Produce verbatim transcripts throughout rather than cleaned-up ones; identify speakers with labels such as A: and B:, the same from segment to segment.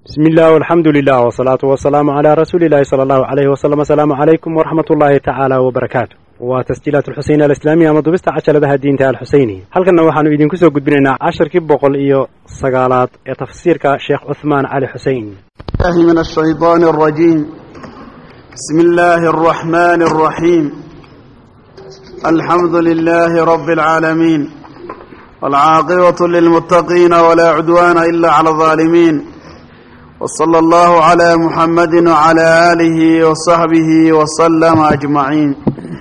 A: بسم الله والحمد لله والصلاة والسلام على رسول الله صلى الله عليه وسلم. السلام عليكم ورحمة الله تعالى وبركاته. وتسجيلات الحسين الإسلامية مضبست عشر لها الدين تاع الحسيني. هل كنا وحنا يدين كسو قد بيننا عشر كيب بقول إيو سقالات تفسير كشيخ عثمان علي حسين.
B: الله من الشيطان الرجيم. بسم الله الرحمن الرحيم. الحمد لله رب العالمين والعاقبة للمتقين ولا عدوان إلا على الظالمين. وصلى الله على محمد وعلى آله وصحبه وسلم أجمعين.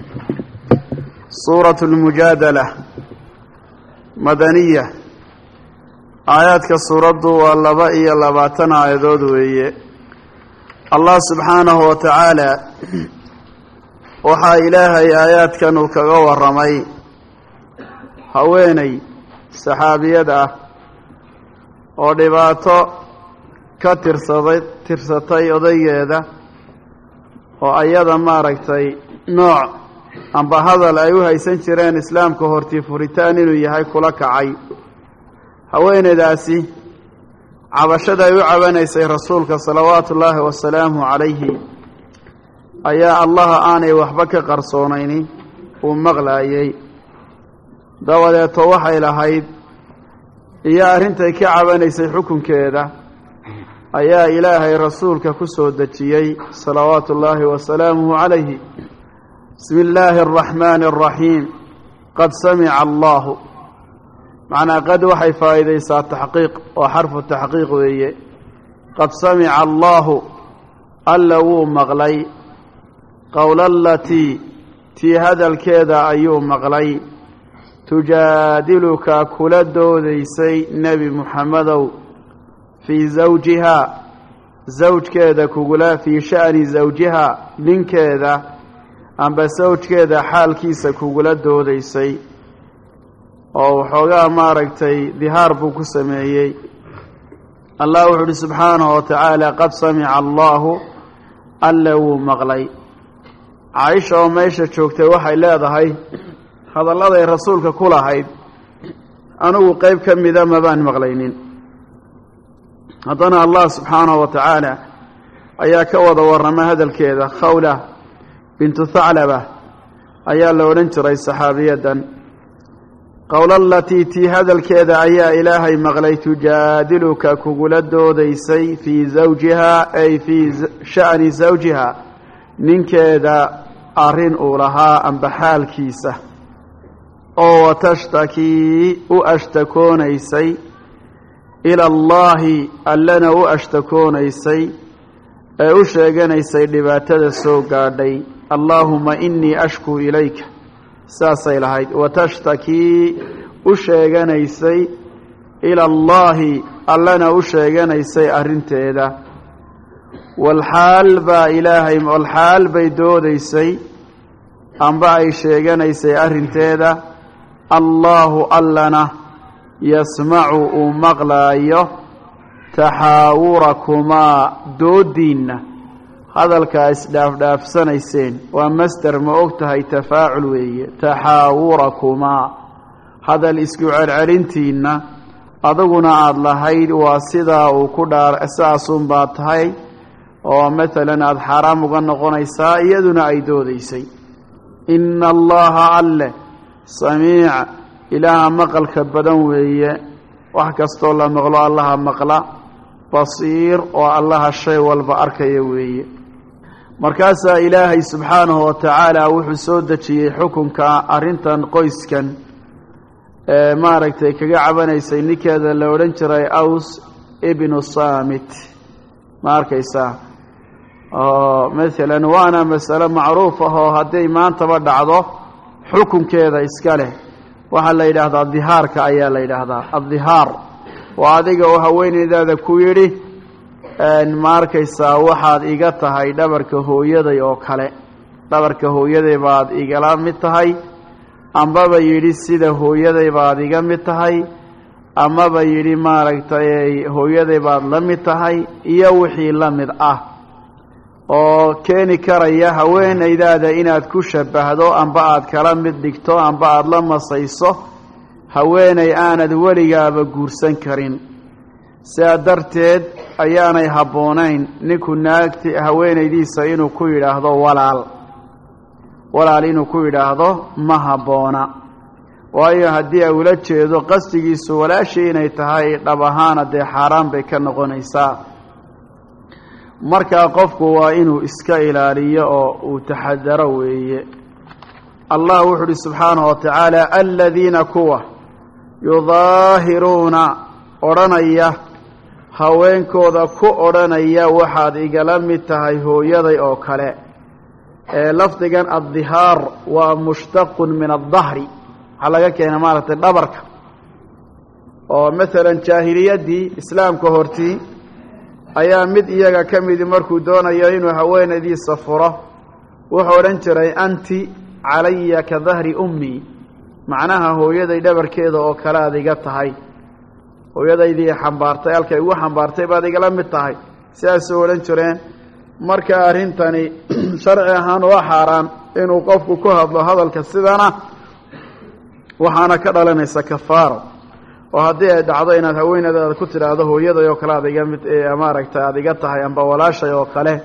B: سورة المجادلة مدنية. آيات كالسورة واللبائي اللباتنا عيدود ويه. الله سبحانه وتعالى وحا إلهي آيات كانوا كغوى الرمي هويني سحابية ودباتو ka tirsaday tirsatay odayeeda oo ayada maaragtay nooc amba hadal ay u haysan jireen islaamka hortii furitaan inuu yahay kula kacay haweeneydaasi cabashada ay u cabanaysay rasuulka salawaatullaahi wasalaamu calayhi ayaa allah aanay waxba ka qarsoonayni uu maqlaayay dabadeeto waxay lahayd iyo arrintay ka cabanaysay xukunkeeda ayaa ilaahay rasuulka ku soo dejiyey salawaatu ullaahi wasalaamuhu calayhi. bismi illaahi araxmaani araxiim. qad samica allaahu macnaa qad waxay faa'iidaysaa taxqiiq oo xarfu taxqiiq weeye. qad samica allaahu alla wuu maqlay qowla alatii tii hadalkeeda ayuu maqlay tujaadiluka kula doodaysay nebi muxammedow fii zawjihaa zawjkeeda kugula fii sha'ni zawjihaa ninkeeda amba sawjkeeda xaalkiisa kugula doodaysay oo waxoogaa maaragtay dihaar buu ku sameeyey. allah wuxuu uhi subxaanahu wa tacaala qad samica allaahu alla wuu maqlay. caaisha oo meesha joogtay waxay leedahay hadalladay rasuulka ku lahayd anigu qeyb ka mida mabaan maqlaynin. haddana allah subxaanahu wa tacaala ayaa ka wada warrama hadalkeeda. khawla bintu thaclaba ayaa la odhan jiray saxaabiyadan. qowla alatii tii hadalkeeda ayaa ilaahay maqlay tujaadiluka kugula doodaysay fii zawjihaa ay fii sha'ni zawjihaa ninkeeda arrin uu lahaa amba xaalkiisa oo watashtakii u ashtakoonaysay ila allaahi allana u ashtakoonaysay ee u sheeganaysay dhibaatada soo gaadhay. allaahuma inii ashkuu ilayka saasay lahayd. watashtakii u sheeganaysay ila allaahi allana u sheeganaysay arrinteeda. walxaal baa ilaahay walxaal bay doodaysay amba ay sheeganaysay arrinteeda allaahu allana yasmacu uu maqlaayo taxaawurakumaa doodiinna hadalkaa isdhaafdhaafsanayseen. waa masder ma og tahay tafaacul weeye. taxaawurakumaa hadal isku celcelintiinna adaguna aada lahayd waa sidaa uu ku dhaar saasun baa tahay oo maalan aada xaaraam uga noqonaysaa iyaduna ay doodaysay. ina allaha alle samiic ilaaha maqalka badan weeye. wax kastoo la maqlo allaha maqla. basiir oo allaha shay walba arkaya weeye. markaasaa ilaahay subxaanahu wa tacaala wuxuu soo dejiyey xukunka arrintan qoyskan ee maaragtay kaga cabanaysay ninkeeda la odhan jiray aws ibnu saamit. ma arkaysaa oo maalan waana masalo macruuf ah oo hadday maantaba dhacdo xukunkeeda iska leh. waxaa la yidhaahdaa dihaarka ayaa la yidhaahdaa. addihaar waa adiga oo haweeneydaada ku yidhi ma arkaysaa waxaad iga tahay dhabarka hooyaday oo kale. dhabarka hooyaday baad igala mid tahay amaba yidhi sida hooyaday baad iga mid tahay amaba yidhi maaragtay hooyaday baad la mid tahay iyo wixii la mid ah oo keeni karaya haweenaydaada inaad ku shabbahdo amba aad kala mid dhigto amba aada la masayso haweenay aanad weligaaba guursan karin. sidaa darteed ayaanay habboonayn ninku naagti haweenaydiisa inuu ku yidhaahdo walaal walaal inuu ku yidhaahdo ma habboona waayo haddii ay ula jeedo qasdigiisu walaashii inay tahay dhab ahaana dee xaaraan bay ka noqonaysaa markaa qofku waa inuu iska ilaaliyo oo uu taxadaro weeye allah wuxuu uhi subxaanahu wa tacaala aladiina kuwa yudaahiruuna odhanaya haweenkooda ku odhanaya waxaad igala mid tahay hooyaday oo kale ee lafdigan addihaar waa mushtaqun min addahri waxaa laga keena maaragtay dhabarka oo masalan jaahiliyaddii islaamka hortii ayaa mid iyaga ka midi markuu doonayo inuu haweenaydiisa furo wuxuu odhan jiray anti calaya ka dahri ummii macnaha hooyaday dhabarkeeda oo kale aad iga tahay hooyadaydii xambaartay halkay igu xambaartay baad igala mid tahay sidaasuu odhan jireen marka arrintani sharci ahaan waa xaaraan inuu qofku ku hadlo hadalka sidana waxaana ka dhalanaysa kafaaro oo haddii ay dhacdo inaad haweenaydaada ku tidhaahdo hooyaday oo kale aad iga mid maaragtay aada iga tahay amba walaashay oo kale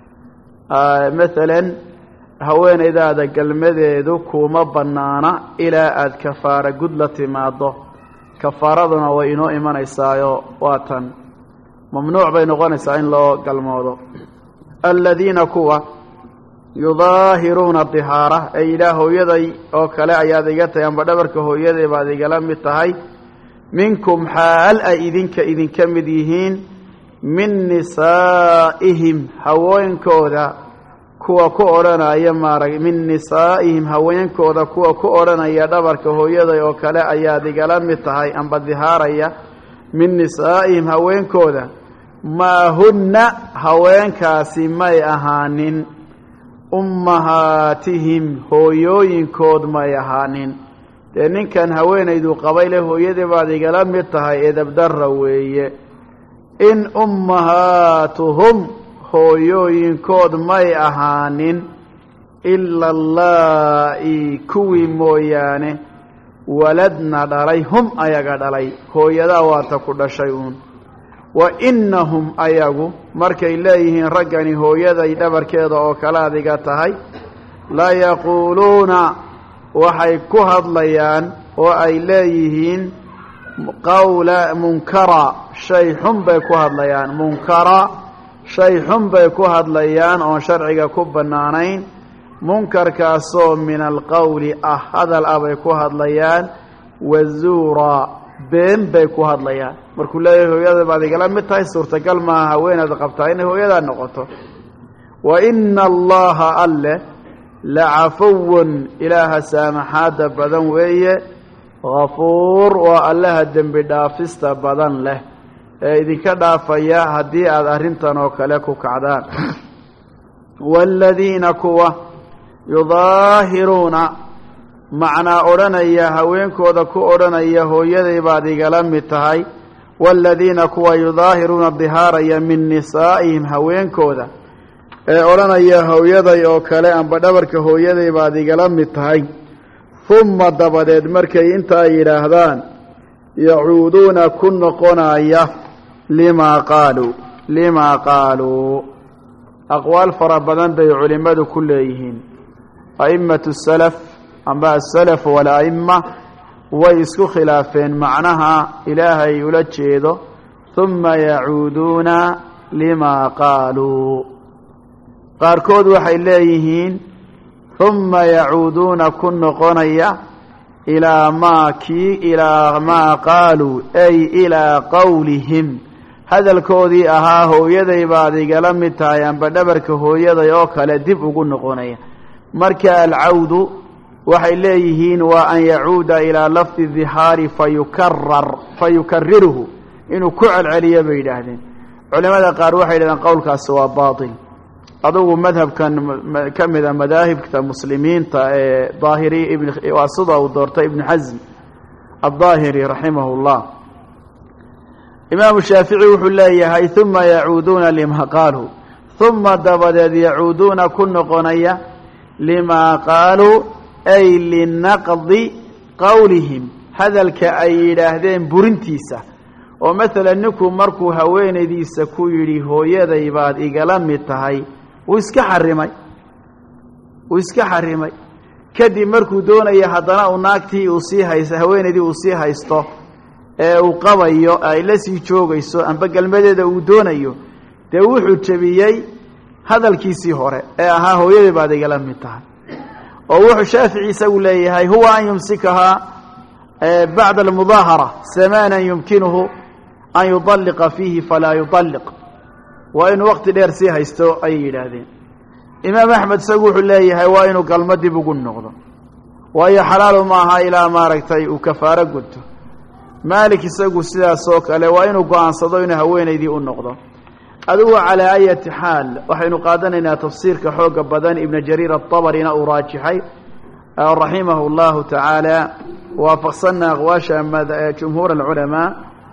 B: maalan haweenaydaada galmadeedu kuma bannaana ilaa aada kafaara gud la timaado kafaaraduna way inoo imanaysaayo waa tan mamnuuc bay noqonaysaa in loo galmoodo aladiina kuwa yudaahiruuna dihaara ay ilaa hooyaday oo kale ayaad iga tahay amba dhabarka hooyaday baad igala mid tahay minkum xaal ay idinka idinka mid yihiin min nisaa'ihim haweenkooda kuwa ku odhanaya maarag min nisaa'ihim haweenkooda kuwa ku odhanaya dhabarka hooyaday oo kale ayaad igala mid tahay amba dihaaraya min nisaa'ihim haweenkooda maa hunna haweenkaasi may ahaanin ummahaatihim hooyooyinkood may ahaanin dee ninkan haweenaydu qabay leh hooyadii baad igala mid tahay edabdarra weeye in ummahaatuhum hooyooyinkood may ahaanin ila allaa'i kuwii mooyaane waladna dhalay hum ayaga dhalay hooyadaa waata ku dhashay uun wa innahum ayagu markay leeyihiin raggani hooyaday dhabarkeeda oo kale adiga tahay la yaquuluuna waxay ku hadlayaan oo ay leeyihiin qawla munkara shay xun bay ku hadlayaan munkara shay xun bay ku hadlayaan oon sharciga ku bannaanayn munkarkaasoo min alqowli ah hadal ah bay ku hadlayaan wazuura been bay ku hadlayaan markuu leeyahay hooyada baad igala mid tahay suurtagal maaha haweenaad qabtaa inay hooyadaa noqoto wa ina allaha alle lacafuwun ilaaha saamaxaadda badan weeye hafuur waa allaha dembi dhaafista badan leh ee idinka dhaafaya haddii aada arrintan oo kale ku kacdaan waaladiina kuwa yudaahiruuna macnaa odhanaya haweenkooda ku odhanaya hooyaday baad igala mid tahay waaladiina kuwa yudaahiruuna dihaaraya min nisaa'ihim haweenkooda ee odhanaya hooyaday oo kale amba dhabarka hooyaday baad igala mid tahay humma dabadeed markay intaa yidhaahdaan yacuuduuna ku noqonaya limaa qaaluu limaa qaaluu aqwaal fara badan bay culimmadu ku leeyihiin a'immatu salaf amba asalaf wala'imma way isku khilaafeen macnaha ilaahay ula jeedo humma yacuuduuna limaa qaaluu qaarkood waxay leeyihiin humma yacuuduuna ku noqonaya ilaa maa kii ilaa maa qaaluu ay ilaa qowlihim hadalkoodii ahaa hooyaday baad igala mid tahay amba dhabarka hooyaday oo kale dib ugu noqonaya marka alcawdu waxay leeyihiin waa an yacuuda ilaa lafdi dihaari fayukarar fayukariruhu inuu ku celceliyo bay yidhaahdeen culimada qaar waxay yidhahdeen qowlkaasi waa baatil adugu madhabkan ka mida madaahibta muslimiinta ee daahiri ibn waa sida uu doortay ibnu xasm addaahiri raximah llah imaamu shaafici wuxuu leeyahay uma yacuuduuna limaa qaaluu uma dabadeed yacuuduuna ku noqonaya limaa qaaluu ay linaqdi qowlihim hadalka ay yidhaahdeen burintiisa oo maalan ninku markuu haweenaydiisa ku yidhi hooyaday baad igala mid tahay wuu iska xarimay wuu iska xarimay kadib markuu doonaya haddana uu naagtii uu sii haysto haweenaydii uu sii haysto ee uu qabayo ay la sii joogayso amba galmadeeda uu doonayo dee wuxuu jebiyey hadalkiisii hore ee ahaa hooyaday baad igala mid tahay oo wuxuu shaafici isagu leeyahay huwa an yumsikahaa bacda almudaahara zamaanan yumkinuhu an yudalliqa fiihi falaa yudalliq waa inuu waqti dheer sii haysto ayay yidhaahdeen imaam axmed isagu wuxuu leeyahay waa inuu galmo dib ugu noqdo waayo xalaalu ma aha ilaa maaragtay uu kafaaro gudto maalik isagu sidaas oo kale waa inuu go-aansado inuu haweenaydii u noqdo adigu calaa ayati xaal waxaynu qaadanaynaa tafsiirka xooga badan ibna jariir aلطabarina uu raajixay raximahu اllahu tacaala waafaqsanna aqwaasha jumhuur اlculamaa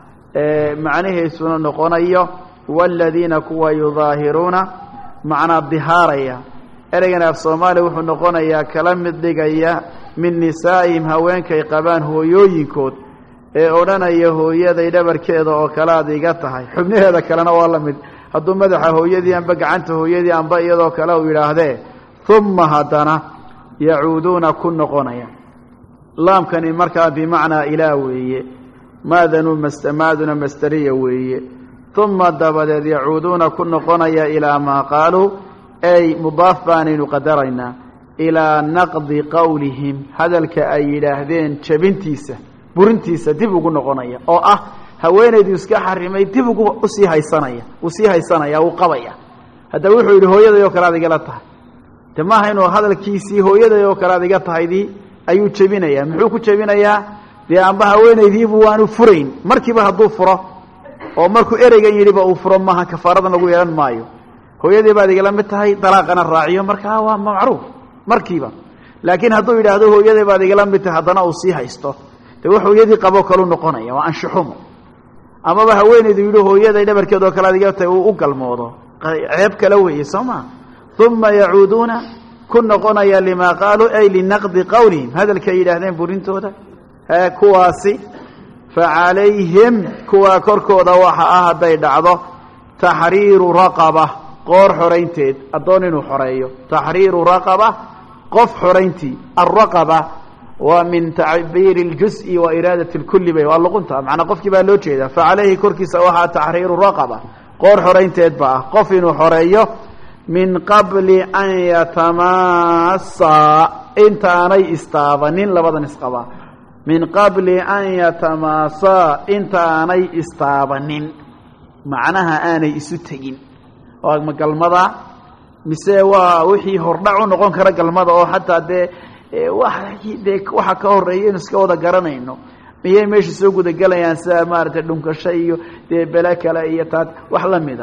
B: macnaheesuna noqonayo wاladiina kuwa yudaahiruuna macnaa dihaaraya ereygan af soomaaliya wuxuu noqonayaa kala mid dhigaya min nisaa'ihim haweenkay qabaan hooyooyinkood ee odhanaya hooyaday dhabarkeeda oo kale ad iga tahay xubnaheeda kalena waa la mid hadduu madaxa hooyadii amba gacanta hooyadii amba iyadoo kale uu yidhaahdee uma haddana yacuuduuna ku noqonaya laamkani markaa bimacnaa ilaa weeye maadanu maaduna masdariya weeye uma dabadeed yacuuduuna ku noqonaya ilaa maa qaaluu ay mudaaf baanaynu qadaraynaa ilaa naqdi qowlihim hadalka ay yidhaahdeen jabintiisa burintiisa dib ugu noqonaya oo ah haweenaydii iska xarimay dib ugu usii haysanaya uu sii haysanaya uu qabaya haddaba wuxuu yidhi hooyaday oo kale ad igala tahay de maaha inuu hadalkiisii hooyaday oo kale ad iga tahaydii ayuu jebinayaa muxuu ku jebinayaa dee amba haweenaydiibu waanu furayn markiiba hadduu furo oo markuu ereygan yidhiba uu furo maaha kafaaradan lagu yeelan maayo hooyadii baad igala mid tahay dalaaqana raaciyo markaa waa macruuf markiiba laakiin hadduu yidhaahdo hooyaday baad igala mid tahay haddana uu sii haysto de wax hooyadii qabo kalu noqonaya waa anshuxumo amaba haweenaydu yidhi hooyaday dhabarkeed oo kale ad iga tahay uu u galmoodo ceeb kale weeye soo maa uma yacuuduuna ku noqonaya limaa qaaluu ay linaqdi qowlihim hadalkay yidhaahdeen burintooda kuwaasi facalayhim kuwaa korkooda waxa ah hadday dhacdo taxriiru raqaba qoor xoraynteed addoon inuu xoreeyo taxriiru raqaba qof xorayntii alraqaba waa min tacbiiri اljuz'i wa iraadat اlkulli bay waa luqunta macnaa qofkii baa loo jeedaa facalayhi korkiisa waxaa taxriiru raqaba qoor xoraynteed ba ah qof inuu xoreeyo min qabli an yatamaasaa intaanay istaabanin labadan isqabaa min qabli an yatamaasaa intaanay istaabanin macnaha aanay isu tegin oo galmada mise waa wixii hordhac u noqon kara galmada oo xataa dee dee waxa ka horeeya inu iska wada garanayno miyay meesha soo gudagelayaan sida maaragtay dhunkasho iyo dee bele kale iyo taa wax la mida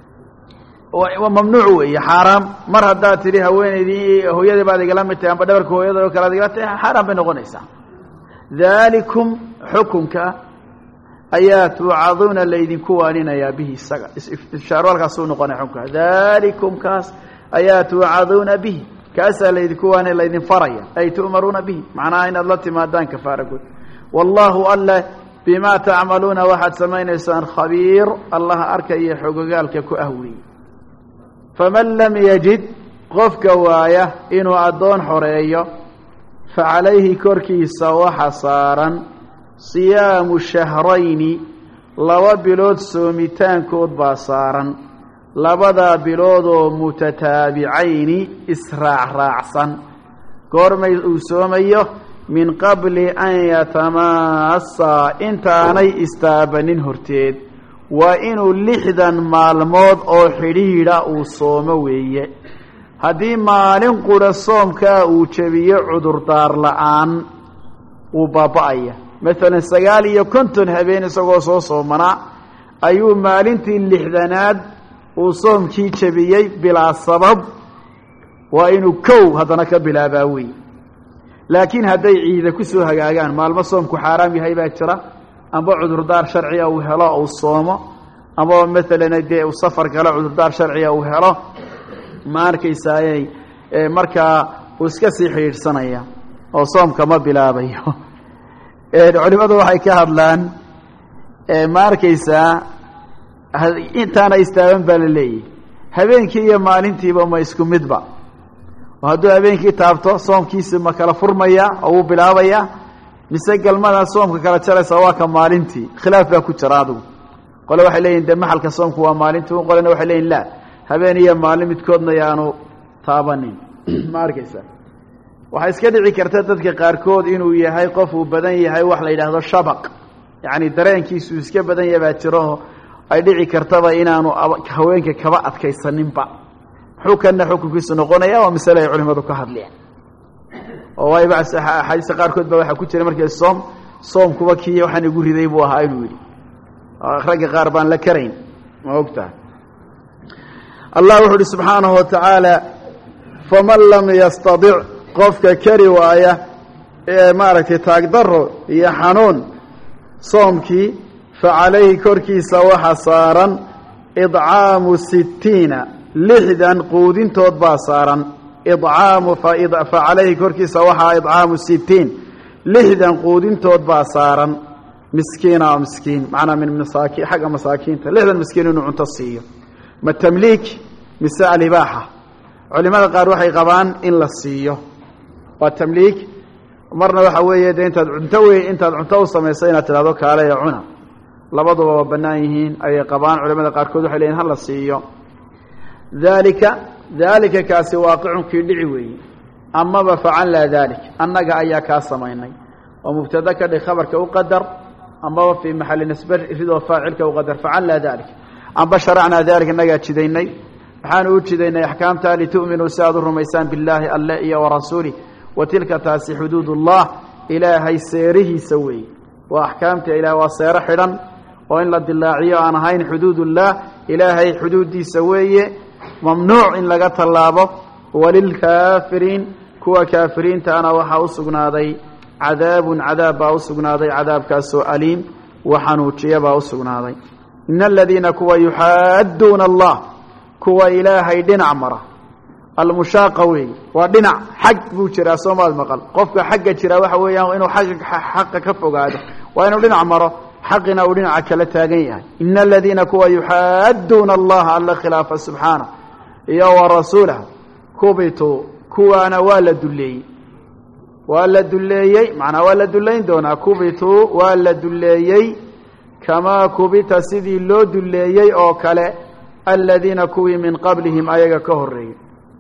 B: waa mamnuuc weeye xaaraam mar haddaad tidhi haweenaydii hooyadii baad igala mid tahay amba dhabarka hooyada oo kale ad igala tahay xaaraam bay noqonaysaa dalikum xukunka ayaa tuucaduuna laydinku waaninayaa bihi isaga istishaaro halkaasuu noqonaya xukunka dalikum kaas ayaa tuucaduuna bihi kaasaa laydinku waani laydin faraya ay tu'maruuna bihi macnaha inaad la timaadaan kafaara gud wallahu alla bimaa tacmaluuna waxaad samaynaysaan khabiir allaha arkaya xogogaalka ku ah weeye faman lam yajid qofka waaya inuu addoon xoreeyo facalayhi korkiisa waxa saaran siyaamu shahrayni laba bilood soomitaankood baa saaran labadaa biloodoo mutataabicayni israacraacsan goormay uu soomayo min qabli an yatamaasaa intaanay istaabanin horteed waa inuu lixdan maalmood oo xidhiidha uu soomo weeye haddii maalin qura soomkaa uu jebiyo cudurdaar la'aan wuu baaba'aya maalan sagaal iyo konton habeen isagoo soo soomanaa ayuu maalintii lixdanaad uu soomkii jebiyey bilaa sabab waa inuu kow haddana ka bilaabaa wey laakiin hadday ciida ku soo hagaagaan maalmo soomku xaaraam yahay baa jira amba cudurdaar sharciga uu helo uu soomo amba maalan dee uu safar galo cudurdaar sharciga uu helo ma arkaysaaye markaa uu iska sii xidhiidhsanaya oo soomka ma bilaabayo culimadu waxay ka hadlaan ma arkaysaa intaana istaaban baa la leeyahy habeenkii iyo maalintiiba ma isku midba oo hadduu habeenkii taabto soomkiisi ma kala furmaya oo wuu bilaabaya mise galmada soomka kala jaraysa waa ka maalintii khilaaf baa ku jira adigu qole waxay leeyihin de maxalka soomku waa maalintii qolena waxay leeyihin la habeen iyo maalin midkoodna yaanu taabanin ma arkaysaa waxaa iska dhici karta dadka qaarkood inuu yahay qof uu badan yahay wax la yidhaahdo shabaq yacni dareenkiisu iska badan yahay baa jiro ay dhici kartaba inaanu haweenka kaba adkaysaninba muxuu kana xukunkiisu noqonaya waa masale ay culimadu ka hadleen oo wayba axaadiista qaarkood ba waxaa ku jira markay soom soomkuba kii waxaan igu riday buu ahaa inuu yidhi ragga qaar baan la karayn ma ogtaha allah wuxu uhi subxaanahu watacaala faman lam yastadic qofka kari waaya ee maaragtay taagdaro iyo xanuun soomkii facalayhi korkiisa waxa saaran idcaamu sittiina lixdan quudintood baa saaran idcaamu facalayhi korkiisa waxaa idcaamu sittiin lixdan quudintood baa saaran miskiina oo miskiin macnaa min masaakiin xagga masaakiinta lixdan miskiin inuu cunto siiyo ma tamliik mise alibaaxa culimada qaar waxay qabaan in la siiyo waa tamliik marna waxa weeye dee intaad cunto wey intaad cunto u samayso inaad tidhahdo kaale iyo cuna labaduba waa bannaan yihiin ayay qabaan culimada qaarkood waxay leeyihin hala siiyo daalika daalika kaasi waaqicunkii dhici weeye amaba facan laa daalik annaga ayaa kaa samaynay oo mubtada ka dhig khabarka u qadar amaba fii maxalli nasbe ridoo faacilka u qadar facan laa daalik amba sharacnaa daalik innagaa jidaynay waxaanu u jidaynay axkaamta litu'minuu si aad u rumaysaan billaahi alle iyo warasuulih wa tilka taasi xuduud ullah ilaahay seerihiisa weeye waa axkaamta ilaah waa seero xidhan oo in la dilaaciyo aan ahayn xuduudullah ilaahay xuduuddiisa weeye mamnuuc in laga tallaabo walilkaafiriin kuwa kaafiriintaana waxaa u sugnaaday cadaabun cadaab baa u sugnaaday cadaabkaasoo aliim wa xanuujiya baa u sugnaaday in aladiina kuwa yuxaadduuna allah kuwa ilaahay dhinac mara almushaaqa weeye waa dhinac xag buu jiraa soomaad maqal qofka xagga jiraa waxa weeyaan inuu xaqa ka fogaado waa inuu dhinac maro xaqina uu dhinaca kala taagan yahay in aladiina kuwa yuxaadduuna allaha alla khilaafa subxaana iyo wa rasuulah kubituu kuwaana waa la dulleeyey waa la dulleeyey macnaa waa la dullayn doonaa kubituu waa la dulleeyey kamaa kubita sidii loo dulleeyey oo kale aladiina kuwii min qablihim ayaga ka horreeyey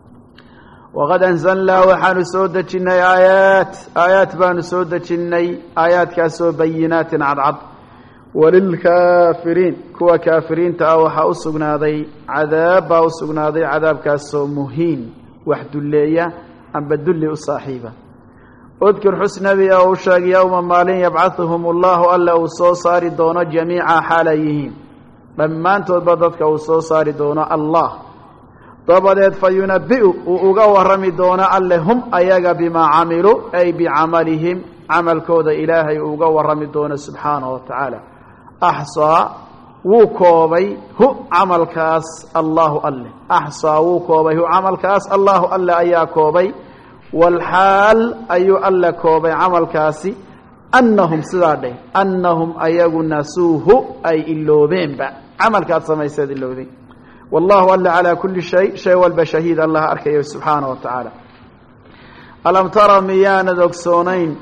B: waqad anzalnaa waxaanu soo dejinnay aayaat aayaat baanu soo dejinnay aayaadkaasoo bayinaatin cadcad walilkaafiriin kuwa kaafiriinta ah waxaa u sugnaaday cadaab baa u sugnaaday cadaabkaasoo muhiin wax dulleeya amba dulli u saaxiiba udkur xus nebi a u sheeg yowma maalin yabcahuhum ullahu alla uu soo saari doono jamiica xaalay yihiin dhammaantoodba dadka uu soo saari doono allah dabadeed fa yunabi'u uu uga warrami doono alle hum ayaga bimaa camiluu ay bicamalihim camalkooda ilaahay uu uga warrami doono subxaanahu wa tacaala axsaa wuu koobay hu camalkaas allahu alle axsaa wuu koobay hu camalkaas allahu alle ayaa koobay walxaal ayuu alle koobay camalkaasi annahum sidaa dheh annahum ayagu nasuuhu ay iloobeenba camalkaad samayseed ilowday wallahu alle calaa kulli shay shay walba shahiid allah arkayo subxaanahu wa tacaala alam tara miyaanad ogsoonayn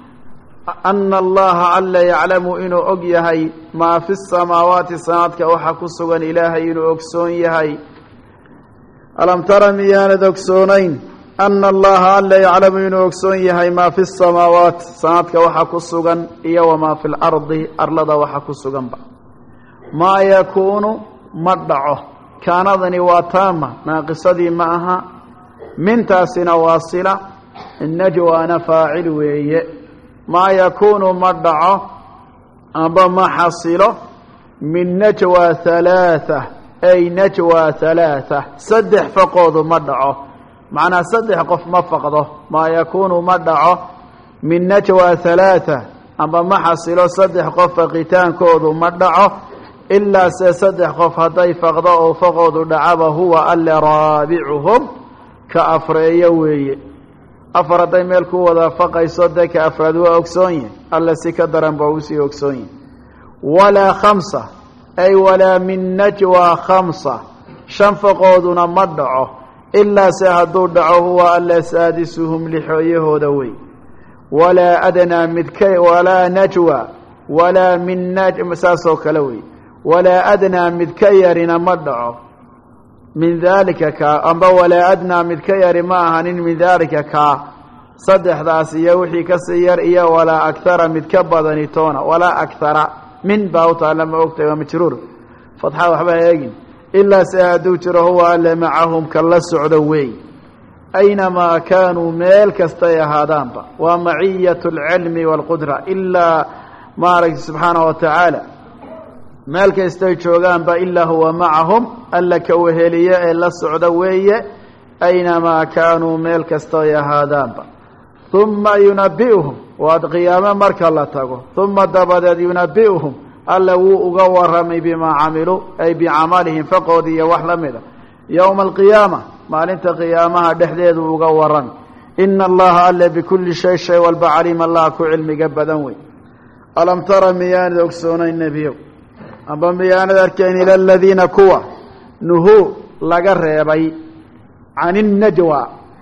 B: ana allaha alla yaclamu inuu og yahay maa fi samaawaati sanaadka waxa ku sugan ilaahay inuu ogsoon yahay alam tara miyaanad ogsoonayn ana allaha alla yaclamu inuu ogsoon yahay maa fi samaawaat sanaadka waxa ku sugan iyo wamaa fi lardi arlada waxa ku suganba maa yakuunu ma dhaco kaanadani waa taama naaqisadii ma aha mintaasina waa sila najwaana faacil weeye maa yakuunu ma dhaco amba ma xasilo min najwa halaatha ay najwa halaatha saddex faqoodu ma dhaco macnaa saddex qof ma faqdo maa yakuunu ma dhaco min najwa halaatha amba ma xasilo saddex qof faqitaankoodu ma dhaco ilaa se saddex qof hadday faqdo oo faqoodu dhacaba huwa alle raabicuhum ka afreeyo weeye afar hadday meel ku wada faqayso dee ka afraad waa ogsoon yahay alle si ka daran ba uusii ogsoon yahay walaa khamsa ay walaa min najwaa khamsa shan faqooduna ma dhaco ilaa se hadduu dhaco huwa alla saadisuhum lixooyahooda wey walaa adnaa midka walaa najwa walaa min naj saasoo kale wey walaa adnaa mid ka yarina ma dhaco min daalika kaa amba walaa adnaa mid ka yari ma ahanin min daalika kaa saddexdaas iyo wixii kasii yar iyo walaa akhara mid ka badani toona walaa akhara min baa u taalla ma ogtahay waa majruur fatxa waxba eegin ilaa se hadduu jiro huwa alle macahum ka la socdo weey aynamaa kaanuu meel kastay ahaadaanba waa maciyatu alcilmi waalqudra ilaa maaragta subxaanahu wa tacaala meel kastay joogaanba ilaa huwa macahum alla ka weheliye ee la socda weeye aynamaa kaanuu meel kastay ahaadaanba uma yunabi'uhum waad qiyaame marka la tago uma dabadeed yunabi'uhum alla wuu uga waramay bimaa camiluu ay bicamalihim faqood iyo wax la mida yowma alqiyaama maalinta qiyaamaha dhexdeedu uga waran ina allaha alle bikulli shay shay walba caliima allah ku cilmiga badan wey alam tara miyaanad ogsoonayn nebiyow amba miyaanad arkayn ila aladiina kuwa nuhuu laga reebay can innajwa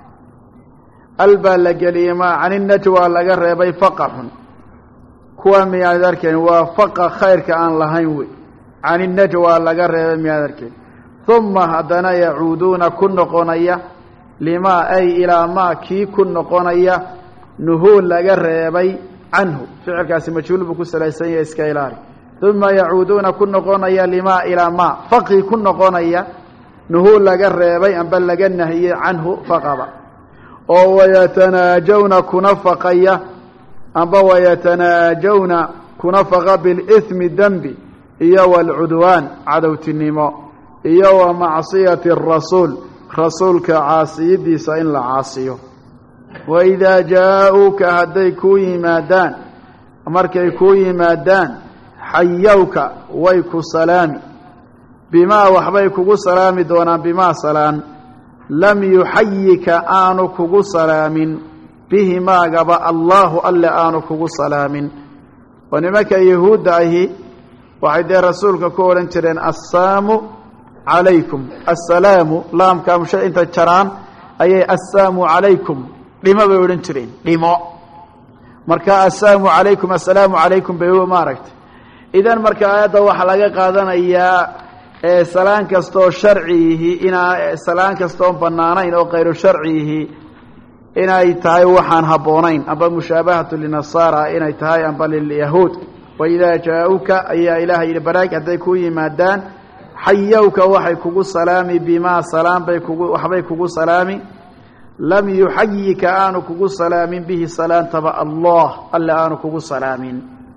B: al baa la geliyey ma can innajwa laga reebay faqa xun kuwa miyaanad arkayn waa faqa khayrka aan lahayn wey can innajwa laga reebay miyaanad arkayn uma haddana yacuuduuna ku noqonaya limaa ay ilaa maa kii ku noqonaya nuhuu laga reebay canhu ficilkaasi majhuul buu ku salaysan yahay iska ilaali uma yacuuduuna ku noqonaya limaa ilaa maa faqii ku noqonaya nuhuu laga reebay amba laga nahiyey canhu faqaba oo wayatanaajawna kuna faqaya amba wayatanaajawna kuna faqa bilithmi dembi iyo waalcudwaan cadowtinimo iyo wa macsiyati arasuul rasuulka caasiyadiisa in la caasiyo waidaa jaa-uuka hadday kuu yimaadaan markay kuu yimaadaan xayawka way ku salaami bimaa waxbay kugu salaami doonaan bimaa salaan lam yuxayika aanu kugu salaamin bihi maagaba allaahu alle aanu kugu salaamin oo nimanka yahuudda ahi waxay dee rasuulka ku odhan jireen assaamu calaykum assalaamu laamka musha inta jaraan ayay assaamu calaykum dhimo bay odhan jireen dhimo marka assaamu calaykum assalaamu calaykum bay maaragtay idan marka aayadda waxaa laga qaadanayaa salaan kastooo sharciyihi inaa salaan kastoon banaanayn oo kayru sharciyihi inay tahay waxaan habboonayn amba mushaabahatu linasaara inay tahay amba lilyahuud waidaa jaa-uka ayaa ilaah yidhi baraag hadday ku yimaadaan xayawka waxay kugu salaami bimaa salaan bay kugu waxbay kugu salaami lam yuxayika aanu kugu salaamin bihi salaantaba allah alle aanu kugu salaamin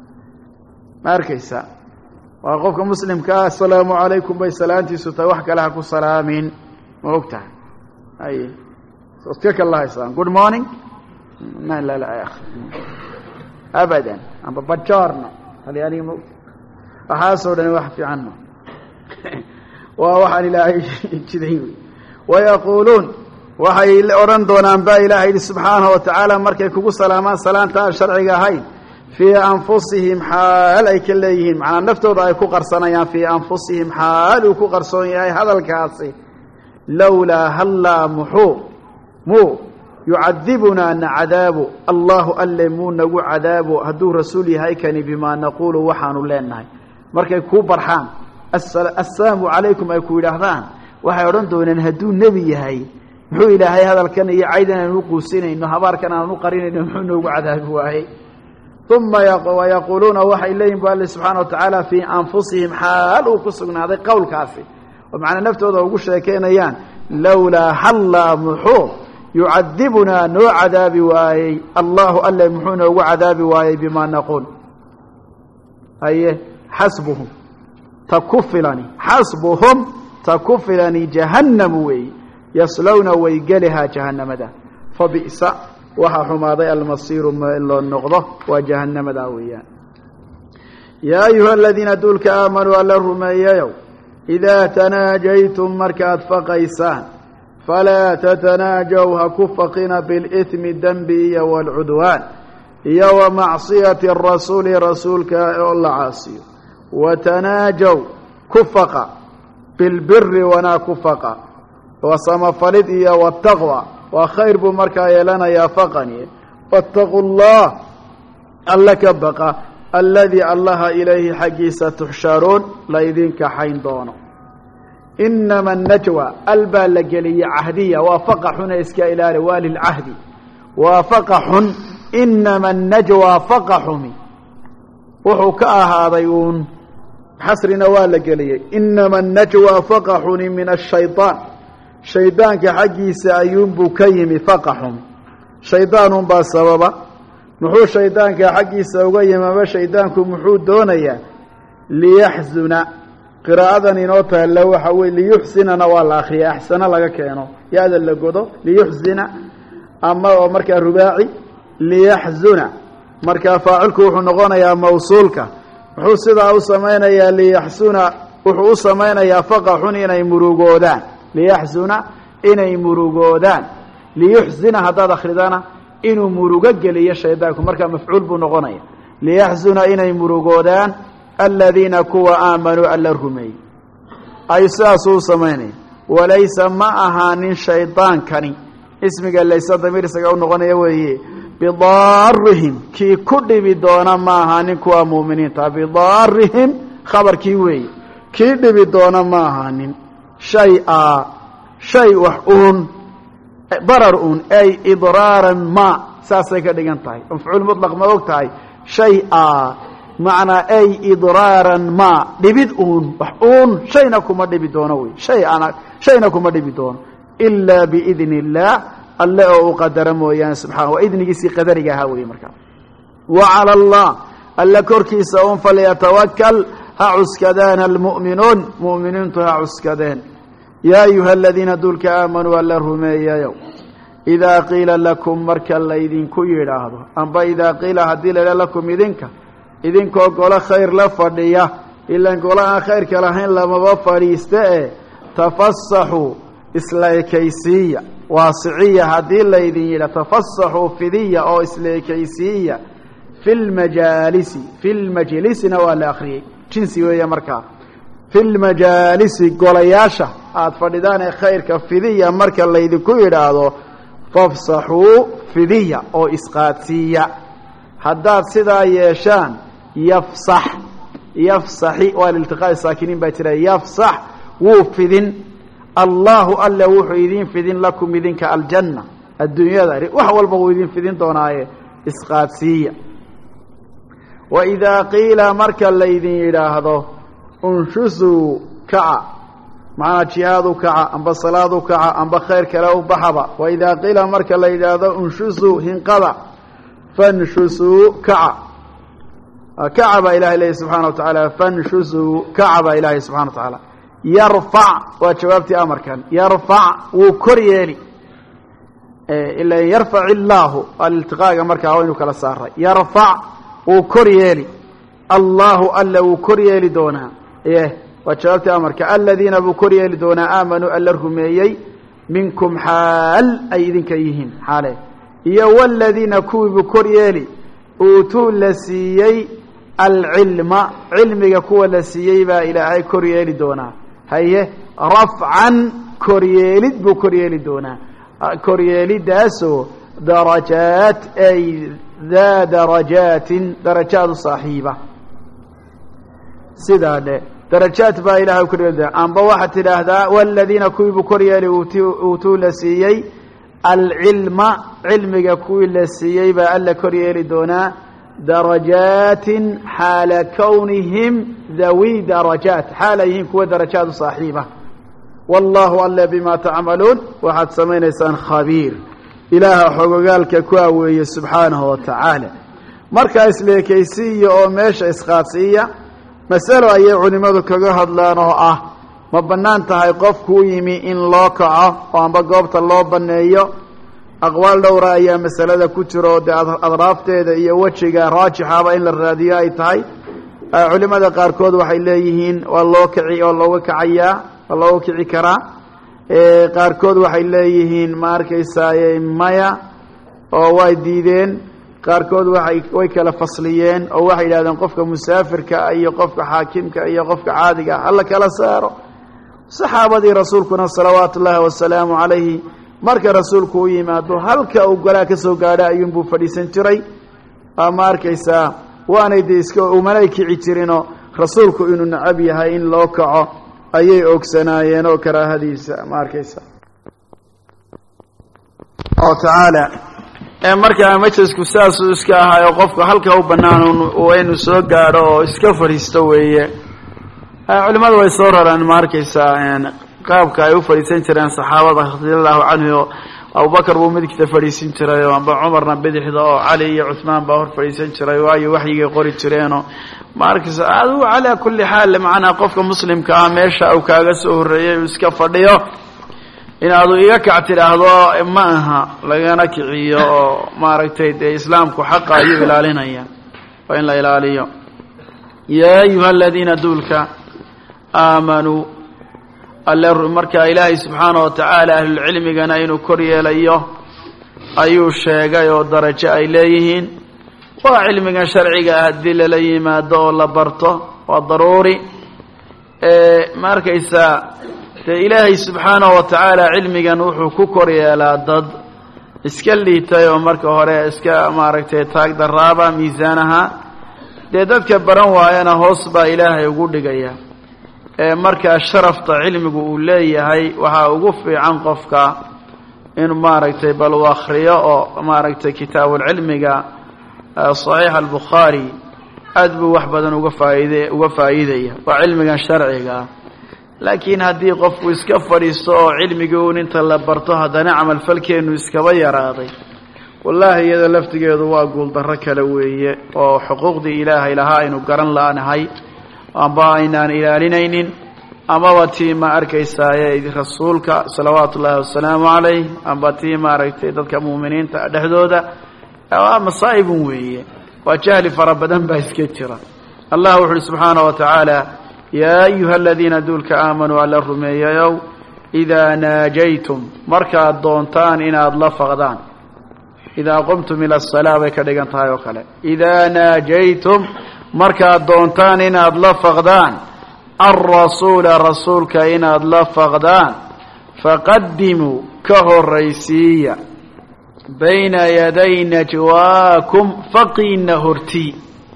B: ma arkaysa waa qofka muslimkaa assalaamu calaykum bay salaantiisu tahay wax kale ha ku salaamin ma og tahay ay soska kalahaysaan good morning ma la la akh abadan amba bajarna hal yani ma waxaasoo dhan wax fiican ma waa waxaan ilaahay jiday wayaquuluun waxay odhan doonaan baa ilaahay yidhi subxaanahu wa tacaala markay kugu salaamaan salaanta aan sharciga ahayn fii anfusihim xaal ay ka leeyihiin macnaa naftooda ay ku qarsanayaan fii anfusihim xaal uu ku qarsoon yahay hadalkaasi lowlaa hallaa muxuu muu yucadibunaa na cadaabu allahu alle muu nagu cadaabo hadduu rasuul yahay kani bimaa naquulu waxaanu leenahay markay kuu barxaan assaamu calaykum ay ku yidhaahdaan waxay odhan dooneen hadduu nebi yahay muxuu ilaahay hadalkan iyo caydan aanu quusinayno habaarkan aanu qarinayno muxuu noogu cadaabi waayey uma wayaquuluuna waxay leeyihin bu alle subxaana wa tacaala fii anfusihim xaal uu ku sugnaaday qowlkaasi oo macnaa naftooda ugu sheekaynayaan lowlaa hallaa muxuu yucadibunaa noo cadaabi waayey allahu alle muxuu noogu cadaabi waayey bimaa naquul haye xasbuhum ta ku filani xasbuhum ta ku filani jahannamu weeye yaslowna way gelihaa jahannamada fabi'sa waxaa xumaaday almasiiru meel loo noqdo waa jahannamadaa weeyaan yaa ayuha aladiina duulka aamanuu alla rumeeyayow idaa tanaajaytum markaad faqaysaan falaa tatanaajaw ha ku faqina bilithmi dembi iyo waalcudwaan iyo wa macsiyati arasuuli rasuulka oo la caasiyo watanaajaw ku faqa bilbiri wanaa ku faqa wa samafalid iyo wataqwa waa khayr buu markaa yeelanayaa faqani waataquu llah alla ka baqa alladii allaha ilayhi xaggiisa tuxsharuun la idinka xayn doono inama anajwa al baa la geliyey cahdiya waa faqa xune iska ilaali waa lilcahdi waa faqa xun inama anajwa faqa xumi wuxuu ka ahaaday uun xasrina waa la geliyey inama anajwa faqa xuni min ashayطaan shaydaanka xaggiisa ayuunbuu ka yimi faqa xumi shaydaanun baa sababa muxuu shaydaanka xaggiisa uga yimi ama shaydaanku muxuu doonayaa liyaxzuna qiraa'adan inoo taalla waxa weye liyuxsinana waa la akriya axsano laga keeno ya-da la godo liyuxsina ama oo markaa rubaaci liyaxzuna markaa faacilku wuxuu noqonayaa mawsuulka muxuu sidaa u samaynayaa liyaxsuna wuxuu u samaynayaa faqa xun inay murugoodaan liyaxsuna inay murugoodaan liyuxsina haddaad akridana inuu murugo geliyo shaydaanku markaa mafcuul buu noqonaya liyaxsuna inay murugoodaan aladiina kuwa aamanuu alla rumeeyey ay sidaasuu u samaynaya walaysa ma ahaanin shaydaankani ismiga laysa damiir isaga u noqonaya weeye bidaarihim kii ku dhibi doona ma ahaanin kuwa muuminiinta bidaarihim khabarkii weeye kii dhibi doona ma ahaanin shay-a shay wax uun darar uun ay idraaran ma saasay ka dhigan tahay mafcuul mutlaq ma og tahay shay-a macnaa ay idraaran ma dhibid uun wax uun shayna kuma dhibi doono wey shay ana shayna kuma dhibi doono ilaa biidni illaah alle oo u qadara mooyaane subxana waa idnigiisii qadariga ahaa weye markaa wa cala allah alle korkiisa un falyatawakal ha cuskadeen almu'minuun mu'miniintu ha cuskadeen yaa ayuha aladiina duulka aamanuu alla rumeeyayow idaa qiila lakum marka laydinku yidhaahdo amba idaa qiila haddii la yidhah lakum idinka idinkoo golo khayr la fadhiya ilan golo aan khayrka lahayn lamaba fadhiiste e tafasaxuu isla ekaysiiya waasiciya haddii laydin yidha tafasaxuu fidiya oo isla ekaysiiya fi lmajaalisi fi lmajlisina waa la akriyey jinsi weeye markaa fi lmajaalisi golayaasha aada fadhidaan ee khayrka fidiya marka laydinku yidhaahdo fafsaxuu fidiya oo isqaadsiiya haddaad sidaa yeeshaan yafsax yafsaxi waa liltiqaa'i saakiniin baa jira yafsax wuu fidin allahu alle wuxuu idin fidin lakum idinka aljanna adduunyada wax walba wuu idin fidin doonaaye isqaadsiiya wa idaa qiila marka laydin yidhaahdo unshusuu kaca macnaa jihaadu kaca amba salaadu kaca amba khayr kale u baxaba wa idaa qiila marka la yidhaahdo unshusuu hinqada fanshusuu kaca kaca baa ilahay leeyahy subxana wa tacaala fanshusuu kaca baa ilaahay subxana wa tacaala yarfac waa jawaabtii amarkan yarfac wuu kor yeeli ila yarfac illaahu aliltiqaaga markaa waynu kala saaray yarfac wuu kor yeeli allahu alla wuu kor yeeli doonaa eh waa jawaabtii amarka aladiina buu kor yeeli doonaa aamanuu alla rumeeyey minkum xaal ay idinka yihiin xaale iyo waladiina kuwii buu kor yeeli uutuu la siiyey alcilma cilmiga kuwa la siiyey baa ilaahay kor yeeli doonaa haye rafcan koryeelid buu kor yeeli doonaa koryeelidaasoo darajaat ay daa darajaatin darajaadu saaxiiba sidaa dhe darajaat baa ilahay kor yeeli doonaa amba waxaad tidhaahdaa waladiina kuwii buu kor yeeli uutuu la siiyey alcilma cilmiga kuwii la siiyey baa alla kor yeeli doonaa darajaatin xaala kownihim dhawi darajaat xaala yihiin kuwa darajaadu saaxiiba wallahu alle bima tacmaluun waxaad samaynaysaan khabiir ilaaha xogogaalka ku aweeye subxaanahu wa tacaala markaa isleekaysiiya oo meesha isqaadsiiya masalo ayay culimmadu kaga hadlaan oo ah ma bannaan tahay qofkuu yimi in loo kaco oo amba goobta loo banneeyo aqwaal dhowra ayaa masalada ku jira oo dee adraafteeda iyo wejiga raajixaba in la raadiyo ay tahay culimada qaarkood waxay leeyihiin waa loo kici oo looga kacayaa waa looga kici karaa qaarkood waxay leeyihiin ma arkaysaay maya oo way diideen qaarkood waxay way kala fasliyeen oo waxay yidhahdeen qofka musaafirka iyo qofka xaakimka iyo qofka caadiga hala kala saaro saxaabadii rasuulkuna salawaatu ullaahi wasalaamu calayhi marka rasuulku u yimaado halka uu golaa ka soo gaadha ayuunbuu fadhiisan jiray ma arkaysaa waanay dee iska umanay kici jirinoo rasuulku inuu nacab yahay in loo kaco ayay ogsanaayeen oo karaahadiisa ma arkaysaa oo tacaala markaa majlisku saasuu iska ahaayo qofku halka u bannaan inuu soo gaadho oo iska fadhiisto weeye culimmadu way soo raraan ma arkaysaa qaabka ay u fadhiisan jireen saxaabada radiallahu canhu oo abubakar buu midigta fadhiisan jiray oo amba cumarna bidixda oo cali iyo cuhmaan baa hor fadhiisan jiray waayo waxyigay qori jireenoo ma arkaysa aduu calaa kulli xaal macnaa qofka muslimka ah meesha uu kaaga soo horreeyey uu iska fadhiyo inaadu iga kac tidhaahdo ma aha lagana kiciyo oo maaragtay dee islaamku xaqa ayuu ilaalinaya waa in la ilaaliyo yaa ayuha aladiina duulka aamanuu alle markaa ilaahay subxaana wa tacaala ahlulcilmigana inuu kor yeelayo ayuu sheegay oo darajo ay leeyihiin waa cilmigan sharciga ah haddii lala yimaado oo la barto waa daruuri ma arkaysaa dee ilaahay subxaanahu wa tacaala cilmigan wuxuu ku kor yeelaa dad iska liitay oo marka hore iska maaragtay taag daraaba miisaanaha dee dadka baran waayana hoos baa ilaahay ugu dhigaya markaa sharafta cilmigu uu leeyahay waxaa ugu fiican qofka inuu maaragtay bal uu akhriyo oo maaragtay kitaabulcilmiga saxiixa albukhaari aad buu wax badan uga faaide uga faa'iidaya waa cilmigan sharciga ah laakiin haddii qofku iska fadhiisto oo cilmigii un inta la barto haddana camalfalkeennu iskaba yaraaday wallaahi iyadoo laftigeedu waa guuldarro kale weeye oo xuquuqdii ilaahay lahaa aynu garan la'nahay amba aynaan ilaalinaynin amaba tii ma arkaysaaye rasuulka salawaatu ullaahi wasalaamu calayh amba tii maaragtay dadka mu'miniinta dhexdooda waa masaa'ibun weeye waa jahli fara badan baa iska jira allah wuxu uhi subxaanahu wa tacaala yaa ayuha aladiina duulka aamanuu alla rumeeyayow idaa naajaytum markaad doontaan inaad la faqdaan idaa qumtum ila asalaa bay ka dhigan tahay oo kale idaa naajaytum markaad doontaan inaad la faqdaan alrasuula rasuulka inaad la faqdaan faqadimuu ka horraysiiya bayna yaday najwaakum faqiina hortii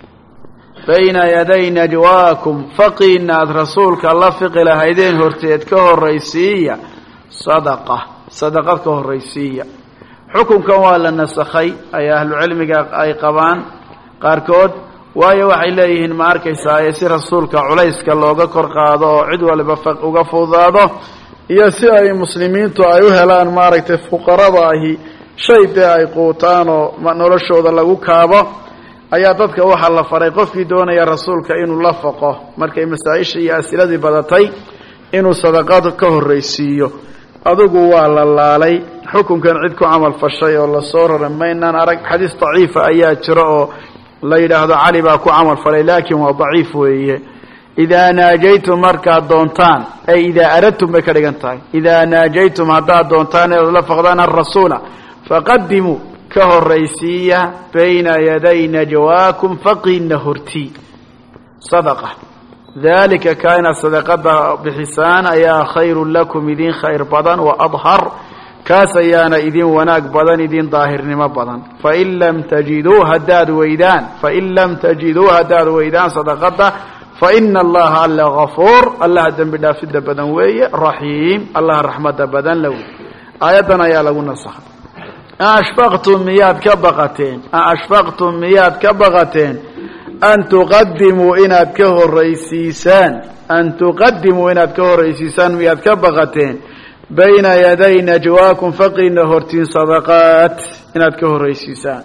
B: bayna yaday najwaakum faqiina aad rasuulka la fiqi lahaydeen horteed ka horraysiiya sadaqa sadaqad ka horraysiiya xukunkan waa la nasakhay ay ahlucilmiga ay qabaan qaarkood waayo waxay leeyihiin ma arkaysaa si rasuulka culayska looga kor qaado oo cid walba uga fududaado iyo si ay muslimiintu ay u helaan maaragtay fuqarada ahi shay dee ay quutaan oo noloshooda lagu kaabo ayaa dadka waxaa la faray qofkii doonaya rasuulka inuu la faqo markay masaa-isha iyo asiladii badatay inuu sadaqad ka horraysiiyo adigu waa la laalay xukunkan cid ku camal fashay oo lasoo raray maynaan arag xadiis daciifa ayaa jira oo la yidhaahdo cali baa ku camal falay laakiin waa daciif weeye idaa naajaytum markaad doontaan ay idaa aradtum bay ka dhigan tahay idaa naajaytum haddaad doontaan inaad la faqdaan arasuula faqadimuu ka horraysiiya bayna yaday najwaakum faqiina hortii sadaqa daalika kaa inaad sadaqada bixisaan ayaa khayrun lakum idin khayr badan wa adhar kaas ayaana idin wanaag badan idin daahirnimo badan fain lam tajiduu haddaad weydaan fain lam tajiduu haddaad weydaan sadaqada faina allaha alla gafuur allaha dembi dhaafidda badan weeye raxiim allaha raxmadda badan la wey aayaddan ayaa lagu nasakhay ashfaqtum miyaad ka baqateen ashfaqtum miyaad ka baqateen an tuqadimuu inaad ka horraysiisaan an tuqadimuu inaad ka horraysiisaan miyaad ka baqateen bayna yaday najwaakum faqiina hortiin sadaqaat inaad ka horraysiisaan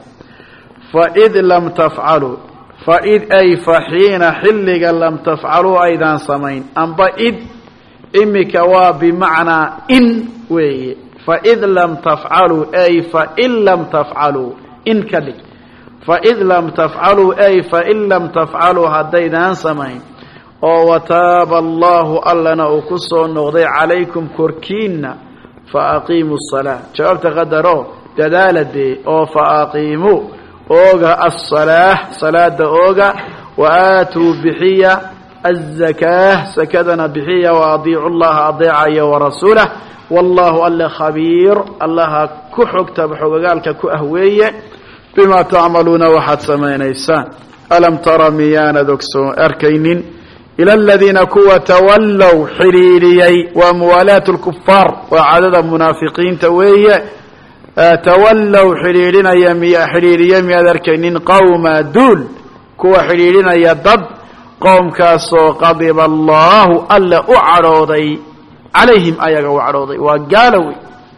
B: faid lam tafcaluu faid ay faxiina xilliga lam tafcaluu aydaan samayn amba id imika waa bimacnaa in weeye faid lam tafcaluu ay fain lam tafcaluu in ka dhig faid lam tafcaluu ay fain lam tafcaluu haddaydaan samayn oo wataaba allahu allana uu ku soo noqday calaykum korkiinna fa aqiimuu salaa jawaabta qadaro dadaaladee oo fa aqiimuu ooga الصلاة salaada ooga وآaتوu bixiya الزكاة sakadana bixiya وأطيicuu الlaha adeecaya وarasuuله والlahu alle khabiir allaha ku xogtaba xogogaalka ku ah weeye bima tacmaluuna waxaad samaynaysaan alam tara miyaanad ogsoon arkaynin ila aladiina kuwa tawallow xidhiidhiyey waa muwaalaat lkufaar waa cadada munaafiqiinta weeye tawallow xidhiidhinaya miya xidhiidhiye miyaad arkaynin qawma duul kuwa xidhiidhinaya dad qowmkaasoo qadiba allahu alle u cadhooday calayhim ayaga u cadhooday waa gaalowey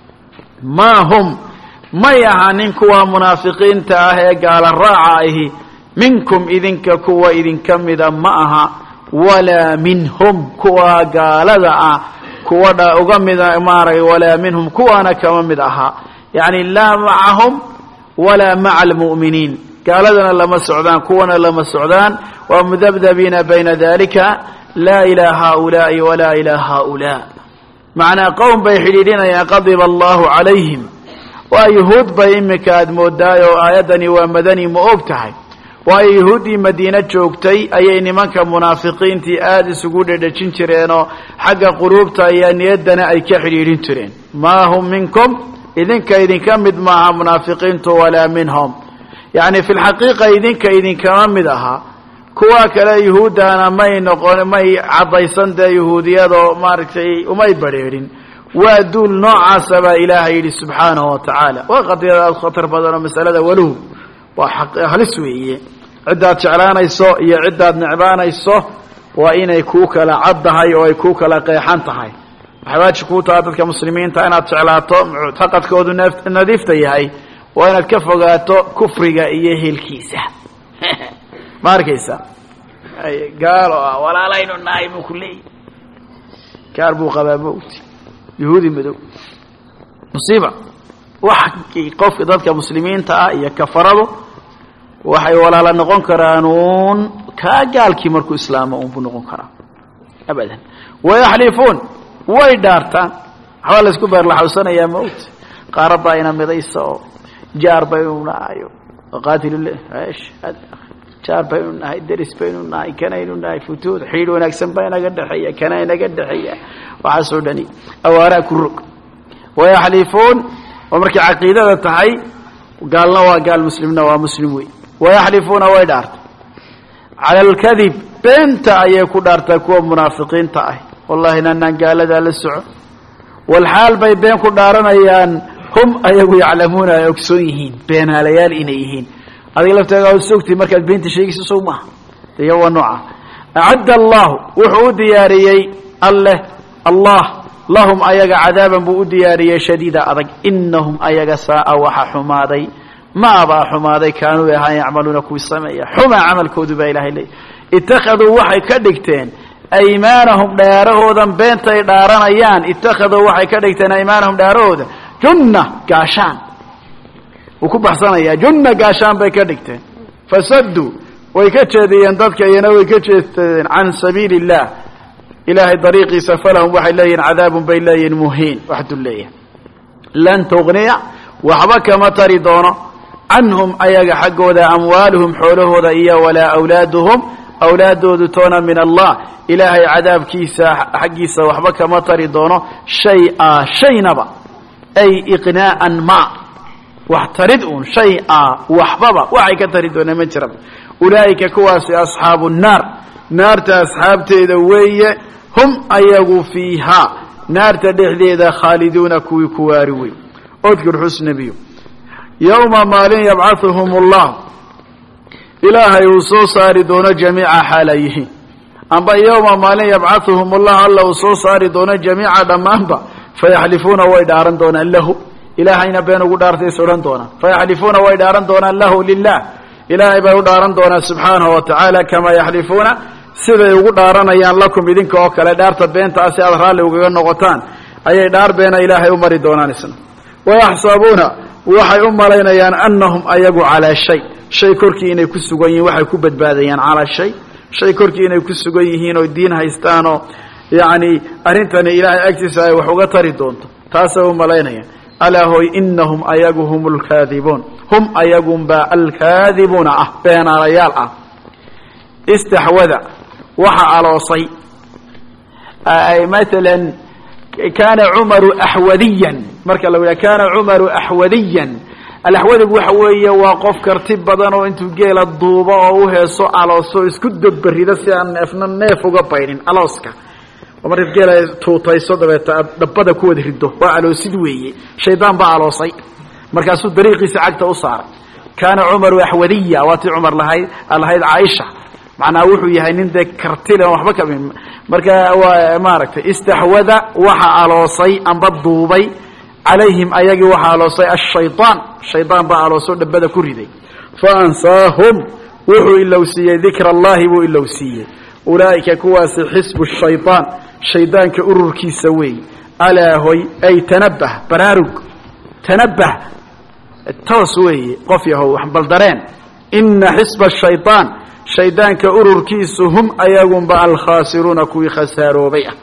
B: maa hum may ahanin kuwa munaafiqiinta ah ee gaala raaca ahi minkum idinka kuwa idinka mida ma aha walaa minhum kuwa gaalada ah kuwa dha uga mida maaray walaa minhum kuwaana kama mid ahaa yacni laa macahum walaa maca almu'miniin gaaladana lama socdaan kuwana lama socdaan waa mudabdabiina bayna dalika laa ilaa haaulaa'i walaa ilaa haaulaa macnaa qowm bay xidhiidhinayaan qadiba allahu calayhim waa yuhuud bay iminka aada moodaay oo aayaddani waa madani ma og tahay waayo yuhuuddii madiine joogtay ayay nimanka munaafiqiintii aada isugu dhedhejin jireenoo xagga quluubta iyo niyaddana ay ka xidhiidhin jireen maa hum minkum idinka idinka mid maaha munaafiqiintu walaa minhum yacni fi lxaqiiqa idinka idinkama mid ahaa kuwa kale yuhuuddana may noqon may caddaysan dee yuhuudiyadoo maaragtay umay badrheedhin waa duul noocaasa baa ilaahay yidhi subxaanahu wa tacaala waa qadiyad aada khatar badan oo masalada waluhu waa halis weeye ciddaad jeclaanayso iyo ciddaad necbaanayso waa inay kuu kala caddahay oo ay kuu kala qeexan tahay waxay waajib kuu taha dadka muslimiinta inaad jeclaato muctaqadkoodu nadiifta yahay waa inaad ka fogaato kufriga iyo helkiisa ma arkaysa gaal oo ah walaalaynu nahay buu ku leeyahy gaar buu qabaa mawti yuhuudi madow musiiba wax qofka dadka muslimiinta ah iyo kafaradu waxay walaala noqon karaan uun kaa gaalkii markuu islaamo uun buu noqon karaa abadan wayaxlifuun way dhaartaan waxbaa la isku beerlaxawsanayaa mawt qaaradaa ina midaysa oo jaar baynu nahayo qaatilu jaar baynu nahay deris baynu nahay kanaynu nahay futuud xidhiidh wanaagsan baa inaga dhexeeya kana inaga dhexeeya waxaasoo dhani awaaraa ku rog wayaxlifuun oo markay caqiidada tahay gaalna waa gaal muslimna waa muslim wey wayaxlifuuna way dhaarta cala alkadib beenta ayay ku dhaartaa kuwa munaafiqiinta ah wallahi nanaan gaaladaa la soco walxaal bay been ku dhaaranayaan hum ayagu yaclamuuna ay ogsoon yihiin beenaalayaal inay yihiin adiga lafteeda waa sogtay markaad beenta sheegayso sow maaha iyo waa nooca acadda allahu wuxuu u diyaariyey alleh allah lahum ayaga cadaaban buu u diyaariyey shadiida adag inahum ayaga saa'a waxa xumaaday maabaa xumaaday kaanuu ahaan yacmaluuna kuwii sameeya xumaa camalkoodu baa ilahay leeyay ittakhaduu waxay ka dhigteen aymaanahum dhaarahoodan beentay dhaaranayaan ittakhaduu waxay ka dhigteen aymaanahum dhaarahooda junna gaashaan wuu ku baxsanayaa junna gaashaan bay ka dhigteen fasaduu way ka jeediyeen dadka iyana way ka jeestadeen can sabiili illah ilaahay dariiqiisa falahum waxay leeyihin cadaabun bay leeyihin muhiin waxduu leeyahay lan tugniya waxba kama tari doono canhum ayaga xaggooda amwaaluhum xoolahooda iyo walaa awlaaduhum awlaadoodu toona min allah ilaahay cadaabkiisa xaggiisa waxba kama tari doono shay-a shaynaba ay iqnaa'an ma wax tarid uun shay-a waxbaba waxay ka tari doonaa ma jiraba ulaa'ika kuwaasi asxaabu nnaar naarta asxaabteeda weeye hum ayagu fiihaa naarta dhexdeeda khaaliduuna kuwii ku waari wey odkur xus nebiyo yowma maalin yabcahuhum allah ilaahay uu soo saari doono jamiica xaalay yihiin amba yowma maalin yabcahuhum allah alla uu soo saari doono jamiica dhammaanba fayaxlifuuna way dhaaran doonaan lahu ilaahayna been ugu dhaartays odhan doonaan fayaxlifuuna way dhaaran doonaan lahu lilah ilaahay bay u dhaaran doonaan subxaanahu wa tacaala kamaa yaxlifuuna siday ugu dhaaranayaan lakum idinka oo kale dhaarta beentaa si aad raalli ugaga noqotaan ayay dhaar beena ilaahay u mari doonaan isna wayaxsabuuna waxay u malaynayaan anahum ayagu calaa shay shay korkii inay ku sugan yihiin waxay ku badbaadayaan calaa shay shay korkii inay ku sugan yihiin oo diin haystaan oo yacni arrintani ilaahay agtiisa ay wax uga tari doonto taasay u malaynayaan alaa hoy inahum ayagu hum lkaadibuun hum ayagunbaa alkaadibuuna ah beenaalayaal ah istaxwada waxa aloosay maalan kaana cumaru axwadiyan marka la yidhaha kaana cumaru axwadiyan alaxwadigu waxa weeye waa qof karti badan oo intuu geela duubo oo u heeso alooso isku dabarido si aan neefna neef uga baynin alooska oo markaad geela tuutayso dabeeta aad dhabbada ku wada riddo waa aloosid weeye shaydaan baa aloosay markaasuu dariiqiisa cagta u saaray kaana cumaru axwadiya waa tii cumar lahayd lahayd caaisha macnaha wuxuu yahay nin dee kartile on waxba kamin marka waa maaragtay istaxwada waxa aloosay amba duubay calayhim ayagii waxaa aloosay ashayطaan shaydaan baa aloosoo dhabbada ku riday faansaahum wuxuu ilowsiiyey dikra allahi buu ilowsiiyey ulaa'ika kuwaasi xisbu shayطaan shaydaanka ururkiisa weey alaa hoy ay tanabah baraarug tanabah toos weeye qof yahow wax baldareen ina xisba shayطaan shaydaanka ururkiisu hum ayagunba alkhaasiruuna kuwii khasaaroobay ah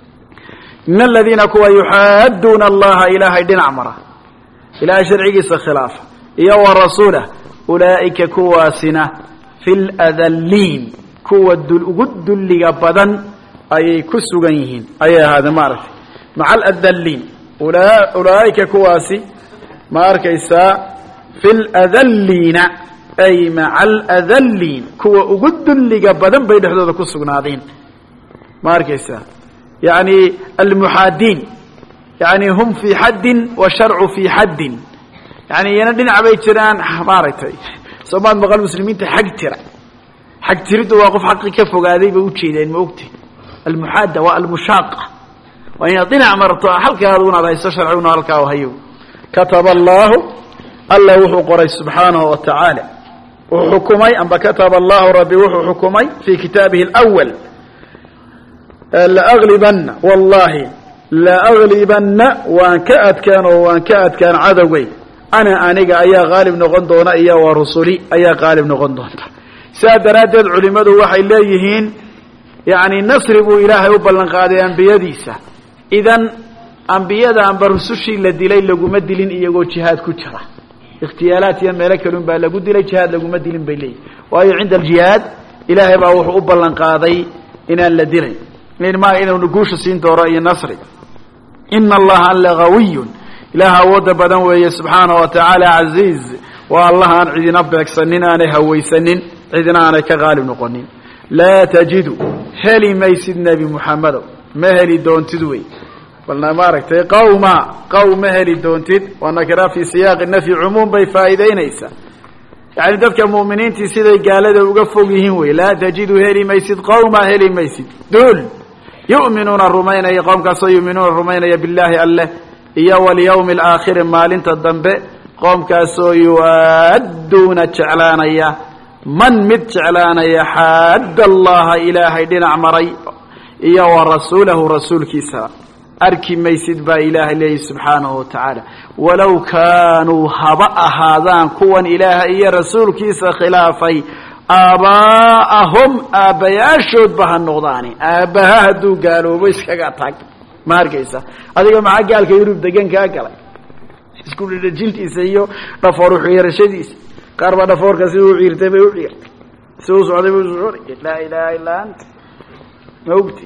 B: in aladiina kuwa yuxaaduuna allaha ilaahay dhinac mara ilaahay sharcigiisa khilaafa iyo wa rasuulah ulaa'ika kuwaasina fi ladalliin kuwa ugu dulliga badan ayay ku sugan yihiin ayay ahaadeen maaragtay maca aladalliin ulaa'ika kuwaasi ma arkaysaa fi ladalliina ay maca aladalliin kuwa ugu dulliga badan bay dhexdooda ku sugnaadeen ma arkaysaa yani almuxaadiin yani hum fii xaddin washarcu fii xaddin yani iyana dhinac bay jiraan maaragtay soomaad maqal muslimiinta xag tira xag tiriddu waa qof xaqi ka fogaaday bay ujeedeen ma ogti almuxaada waa almushaaqa waa inaad dhinac marto halkaa adugunaad hayso sharciguna halkaa hayo kataba allahu alla wuxuu qoray subxaanahu wa tacaala wuxuu xukumay amba kataba allahu rabbi wuxuu xukumay fii kitaabihi alawal laaglibana wallahi laaglibana waan ka adkaan oo waan ka adkaan cadowgay ana aniga ayaa qaalib noqon doona iyo wa rusuli ayaa qaalib noqon doonta sidaa daraaddeed culimadu waxay leeyihiin yani nasri buu ilaahay u ballan qaaday ambiyadiisa idan ambiyada amba rusushii la dilay laguma dilin iyagoo jihaad ku jira ikhtiyaalaat iyo meelo kalun baa lagu dilay jihaad laguma dilin bay leeyihin waayo cinda aljihaad ilaahay baa wuxuu u ballan qaaday inaan la dilay ma inuu guusha siin doono iyo nasri ina allaha lagawiyun ilaah awooda badan weeye subxaanahu wa tacaala caziiz waa allah aan cidina beegsanin aanay hawaysanin cidina aanay ka qaalib noqonin laa tajidu heli maysid nebi muxamedow ma heli doontid wey balna maaragtay qawma qawm ma heli doontid waa nakira fii siyaaqi nafyi cumuum bay faa'iidaynaysaa yani dadka mu'miniintii siday gaalada uga fog yihiin wey laa tajidu heli maysid qawma heli maysid duul yu'minuuna rumaynaya qoomkaasoo yu'minuuna rumaynaya billaahi alleh iyo walyawmi alaakhiri maalinta dambe qoomkaasoo yu'adduuna jeclaanaya man mid jeclaanaya xaadda allaha ilaahay dhinac maray iyo wa rasuulahu rasuulkiisa arki maysid baa ilaahay leeyahy subxaanahu wa tacaala walow kaanuu haba ahaadaan kuwan ilaahay iyo rasuulkiisa khilaafay aabaa'ahum aabbayaashoodba ha noqdaani aabbaha hadduu gaaloobo iskaga tag ma arkaysa adiga maxaa gaalka yurub degan kaa galay isku dhedhejintiisa iyo dhafoor uxiirashadiisa qaar baa dhafoorka si u ciirtay bay u ciirtay si u socday bay usocday laa ilaaha illaa anta ma ogti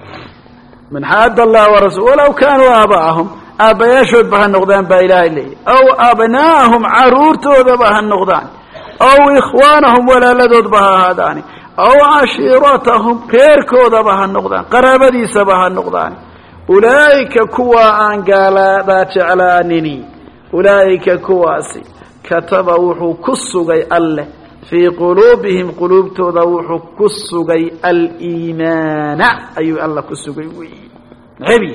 B: man xaadda allah warasul walow kaanuu aabaa'ahum aabbayaashoodba ha noqdaan baa ilaahay leeyahy aw abnaa'ahum caruurtoodaba ha noqdaan aw ikhwaanahum walaaladoodba ha ahaadaani aw cashiiratahum reerkoodaba ha noqdaan qaraabadiisaba ha noqdaani ulaa'ika kuwa aan gaalaadaa jeclaanini ulaa'ika kuwaasi kataba wuxuu ku sugay alleh fii quluubihim quluubtooda wuxuu ku sugay aliimaana ayuu alla ku sugay weyi maxaybiyi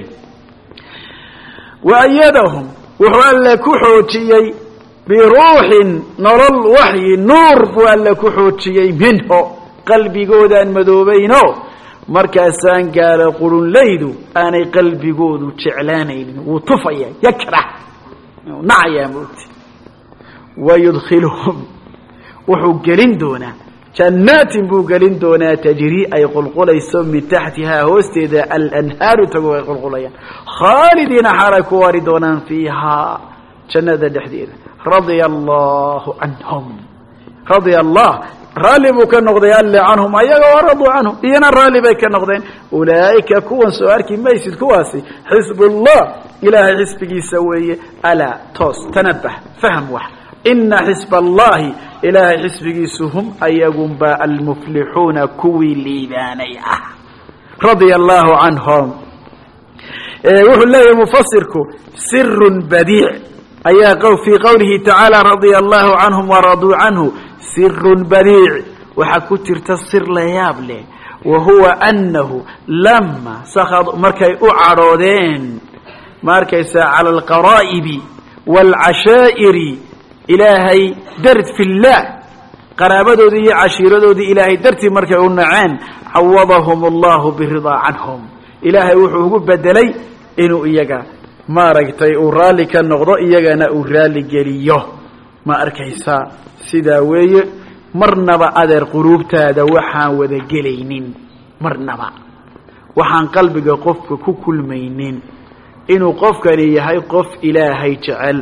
B: waayadahum wuxuu alle ku xoojiyey biruuxin nolol waxyi nuur buu alle ku xoojiyey minho qalbigoodaan madoobayno markaasaan gaalo qurunlaydu aanay qalbigoodu jeclaanaynin wuu tufaya yakrah nacayaa moogti wayudkhiluhum wuxuu gelin doonaa jannaatin buu gelin doonaa tajrii ay qulqulayso min taxtihaa hoosteeda alanhaaru tago ay qulqulayaan khaalidiina xaalay ku waari doonaan fiihaa jannada dhexdeeda radia allahu canhum radia allah raalli buu ka noqday alle canhum ayaga wa raduu canhum iyana raalli bay ka noqdeen ulaa'ika kuwan soo arki maysid kuwaasi xisbullah ilaahay xisbigiisa weeye alaa toos tanabah fahm wax ina xisba allahi ilaahay xisbigiisu hum ayagunba almuflixuuna kuwii liibaanay ah radia allahu canhum wuxuu leeyahay mufasirku sirun badiic ayaa fii qowlihi tacaala radia allahu canhum waraduu canhu sirun badiic waxaa ku jirta sir la yaab leh wa huwa anahu lama sakad markay u cadhoodeen ma arkaysaa cala alqaraa'ibi waalcashaa'iri ilaahay dard fi llah qaraabadoodii iyo cashiiradoodii ilaahay dartii markay u naceen cawadahum allahu biridaa canhum ilaahay wuxuu ugu bedelay inuu iyaga maaragtay uu raalli ka noqdo iyagana uu raalli geliyo ma arkaysaa sidaa weeye marnaba adeer quluubtaada waxaan wada gelaynin marnaba waxaan qalbiga qofka ku kulmaynin inuu qofkani yahay qof ilaahay jecel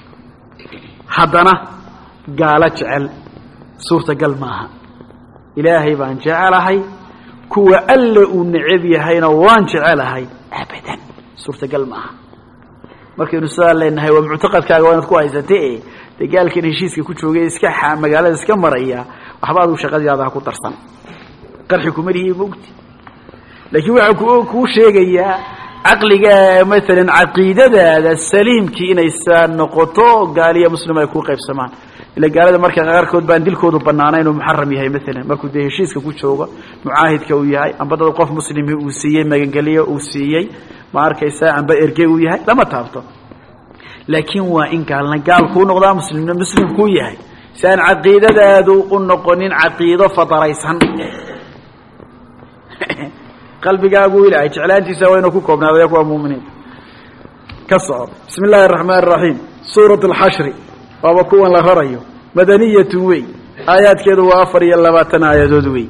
B: haddana gaalo jecel suurtagal maaha ilaahay baan jecelahay kuwa alle uu necab yahayna waan jecelahay abadan suurtagal maaha markaynu sidaa leenahay waa muctaqadkaaga waa inaad ku haysatee dee gaalkan heshiiska ku joogay iska magaalada iska maraya waxba aduu shaqadiyaada ha ku darsan qarxi kumalihi mogti laakiin waxaa kuu sheegayaa caqliga maalan caqiidadaada saliimkii inay saa noqoto gaaliya muslim ay ku qaybsamaan ila gaalada marka qaarkood baan dilkoodu banaanayn oo muxaram yahay maalan markuu dee heshiiska ku joogo mucaahidka uu yahay amba dad qof muslimi uu siiyey magangeliyo uu siiyey ma arkaysaa amba ergey uu yahay lama taabto laakiin waa in gaalna gaal kuu noqdaa muslimna muslim kuu yahay si aan caqiidadaadu u noqonin caqiido fadaraysan qalbigaagu ilaahay jeclaantiisa waa inuu ku koobnaado kuwa muuminiin ka socod bismi illaahi araxmaan araxiim suurat alxashri waaba kuwan la rarayo madaniyatun wey aayaadkeedu waa afar iyo labaatan aayadood wey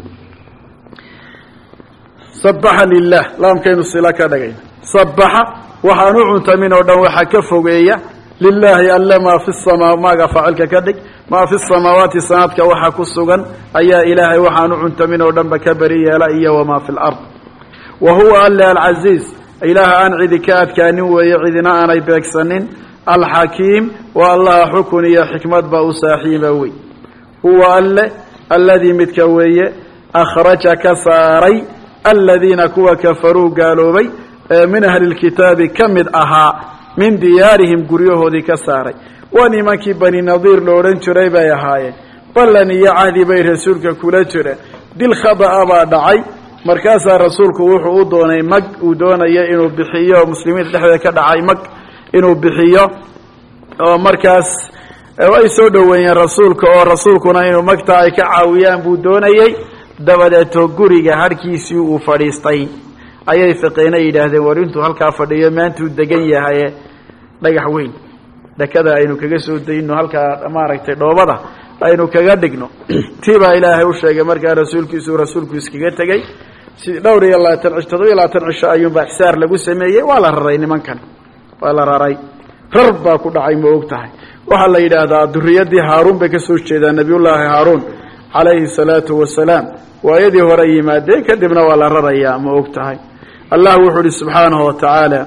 B: sabaxa lilah laamkaynu sila ka dhagayna sabaxa waxaan u cuntamin oo dhan waxaa ka fogeeya lilaahi alle maa fi samaa maaga faacilka ka dhig maa fi samaawaati sanaadka waxa ku sugan ayaa ilaahay waxaan u cuntamin oo dhanba ka beri yeela iyo wamaa fi lard wa huwa alle alcaziiz ilaah aan cidi ka adkaanin weeye cidina aanay beegsanin alxakiim waa allaha xukun iyo xikmadba u saaxiiba wey huwa alle alladii midka weeye akhraja ka saaray aladiina kuwa kafaruu gaaloobay ee min ahli lkitaabi ka mid ahaa min diyaarihim guryahoodii ka saaray waa nimankii bani nadiir lo odhan jiray bay ahaayeen ballan iyo cahdi bay rasuulka kula jireen dil khada'a baa dhacay markaasaa rasuulku wuxuu u doonay mag uu doonayo inuu bixiyo muslimiinta dhexdeeda ka dhacay mag inuu bixiyo oo markaas ay soo dhoweeyeen rasuulka oo rasuulkuna inuu magta ay ka caawiyaan buu doonayey dabadeeto guriga harkiisii uu fadhiistay ayay fiqeena yidhaahdeen war intuu halkaa fadhiyo maantuu degan yahaye dhagax weyn dhakada aynu kaga soo dayno halkaa maaragtay dhoobada aynu kaga dhigno tii baa ilaahay u sheegay markaa rasuulkiisuu rasuulku iskaga tegey si dhowr iyo labaatan cish toddoba iyo labaatan cisho ayuunbaa ixsaar lagu sameeyey waa la raray nimankan waa la raray rar baa ku dhacay ma og tahay waxaa la yidhaahdaa duriyadii haaruun bay ka soo jeedaan nabiyullaahi haaruun calayhi salaatu wasalaam waayadii hore yimaadeen kadibna waa la rarayaa ma og tahay allah wuxuu uhi subxaanahu watacaala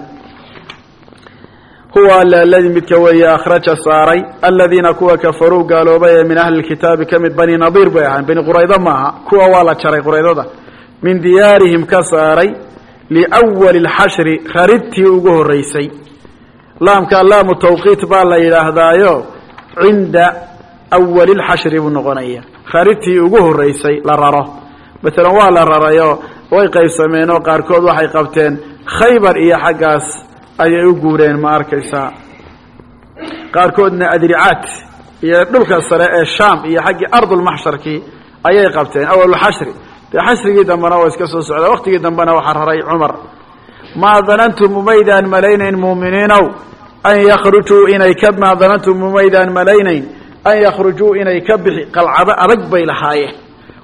B: huwa alle aladii midka weeye akhraja saaray aladiina kuwa kafaruu gaaloobay ee min ahli lkitaabi ka mid bani nadiir bay ahaan bani quraydo maaha kuwa waa la jaray quraydada min diyaarihim ka saaray liwali lxashri raridtii ugu horeysay laamka laamu tawqiit baa la yidhaahdaayo cinda awali lxashri buu noqonaya raridtii ugu horeysay la raro maalan waa la rarayo way qaybsameen oo qaarkood waxay qabteen khaybar iyo xaggaas ayay u guureen ma arkaysaa qaarkoodna adricaat iyo dhulka sare ee shaam iyo xaggii ardulmaxsharkii ayay qabteen awalulxashri dee xashrigii dambena waa iska soo socdaa waktigii dambena waxaa raray cumar maa danantum umaydaan malaynayn muuminiinow an yakhrujuu inay ka maa danantum umaydaan malaynayn an yakhrujuu inay ka bixi qalcado adag bay lahaayeen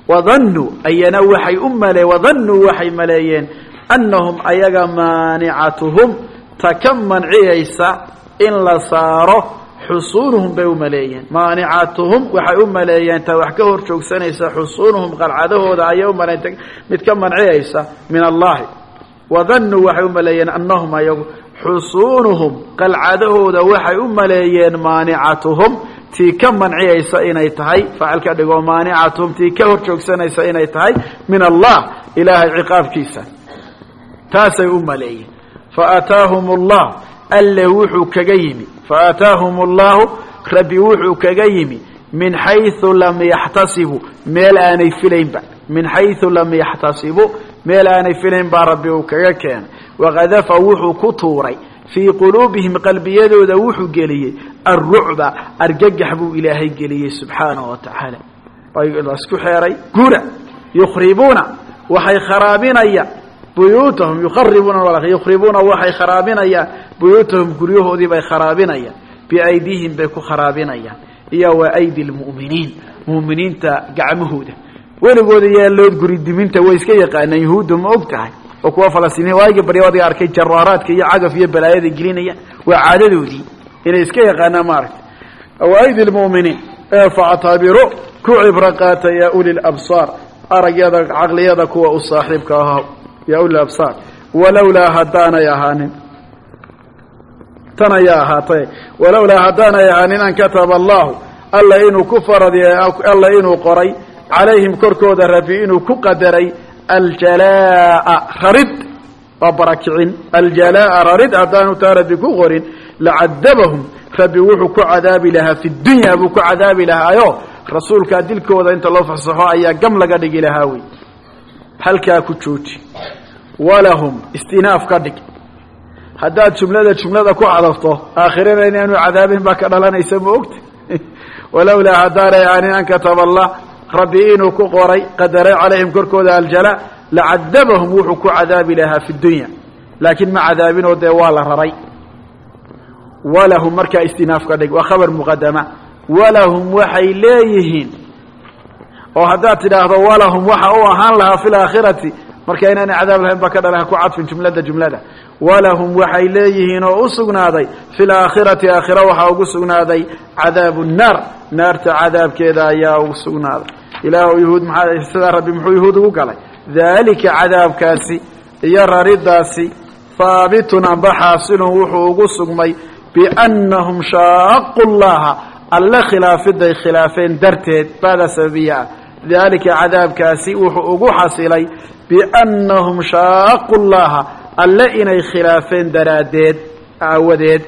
B: wadannuu ayana waxay u male wadannuu waxay maleeyeen annahum ayaga maanicatuhum ta ka manciyaysa in la saaro xusuunuhum bay u maleeyeen maanicatuhum waxay u maleeyeen ta wax ka hor joogsanaysa xusuunuhum qalcadahooda ayay u maleeyeen mid ka manciyaysa min allahi wadannuu waxay u maleeyeen annahum ayagu xusuunuhum qalcadahooda waxay u maleeyeen maanicatuhum tii ka manciyaysa inay tahay faacil ka dhigo maanicatuhum tii ka hor joogsanaysa inay tahay min allah ilaahay ciqaabkiisa taasay u maleeyeen faataahum allah alle wuxuu kaga yimi faataahum allahu rabbi wuxuu kaga yimi min xayثu lam yaxtasibu meel aanay filaynba min xayثu lam yaxtasibu meel aanay filayn baa rabbi uu kaga keenay waqadafa wuxuu ku tuuray fii quluubihim qalbiyadooda wuxuu geliyey alrucba argagax buu ilaahay geliyey subxaanahu wa tacaala isku xeeray gura yukhribuuna waxay kharaabinayaan buyuutahum yukharibuuna yukhribuuna waxay kharaabinayaan buyuutahum guryahoodii bay kharaabinayaan biaydihim bay ku kharaabinayaan iyo wa aydi lmu'miniin mu'miniinta gacmahooda weligooda yaa loo guri diminta way iska yaqaanaan yahuudda ma og tahay oo kuwa falastiiniin waaga baryawada arkay jaraaraadka iyo cagaf iyo balaayada gelinayaan waa caadadoodii inay iska yaqaanaan maaragtay wa aydi lmu'miniin ee factabiru ku cibro qaata yaa uli labsaar aragyada caqliyada kuwa u saaxiibka ahaa yaa uli absaar walowlaa haddaanay ahaanin tan ayaa ahaatay walowlaa haddaanay ahaanin an kataba allahu alla inuu ku faradiy alla inuu qoray calayhim korkooda rabbi inuu ku qadaray aljalaa'a rarid waa barakicin aljalaa'a rarid haddaanu taa rabbi ku qorin lacadabahum rabbi wuxuu ku cadaabi lahaa fi dunya buu ku cadaabi lahaayo rasuulkaa dilkooda inta loo fasaxo ayaa gam laga dhigi lahaa wey halkaa ku jooji walahum istinaaf ka dhig haddaad jumlada jumlada ku cadafto aakhirana inaanu cadaabin baa ka dhalanaysa ma ogta walowlaa haddaanay aanin an kataba allah rabbi inuu ku qoray qadaray calayhim korkooda aljala lacadabahum wuxuu ku cadaabi lahaa fi dunya laakiin ma cadaabinoo dee waa la raray walahum markaa istinaaf ka dhig waa khabar muqadama walahum waxay leeyihiin oo haddaad tidhaahdo walahum waxa u ahaan lahaa fi laakhirati marka inaanay cadaab lahayn baa ka dhalaha ku cadfin jumlada jumlada walahum waxay leeyihiin oo u sugnaaday fi laakhirati aakhira waxaa ugu sugnaaday cadaabu nnaar naarta cadaabkeeda ayaa ugu sugnaaday ilaah yahuud maxaa sidaa rabbi muxuu yahuud ugu galay daalika cadaabkaasi iyo raridaasi haabitun amba xaasilun wuxuu ugu sugmay biannahum shaaqu llaha alle khilaafiday khilaafeen darteed baada sababiya ah daalika cadaabkaasi wuxuu ugu xasilay biannahum shaaqu llaha alle inay khilaafeen daraaddeed aawadeed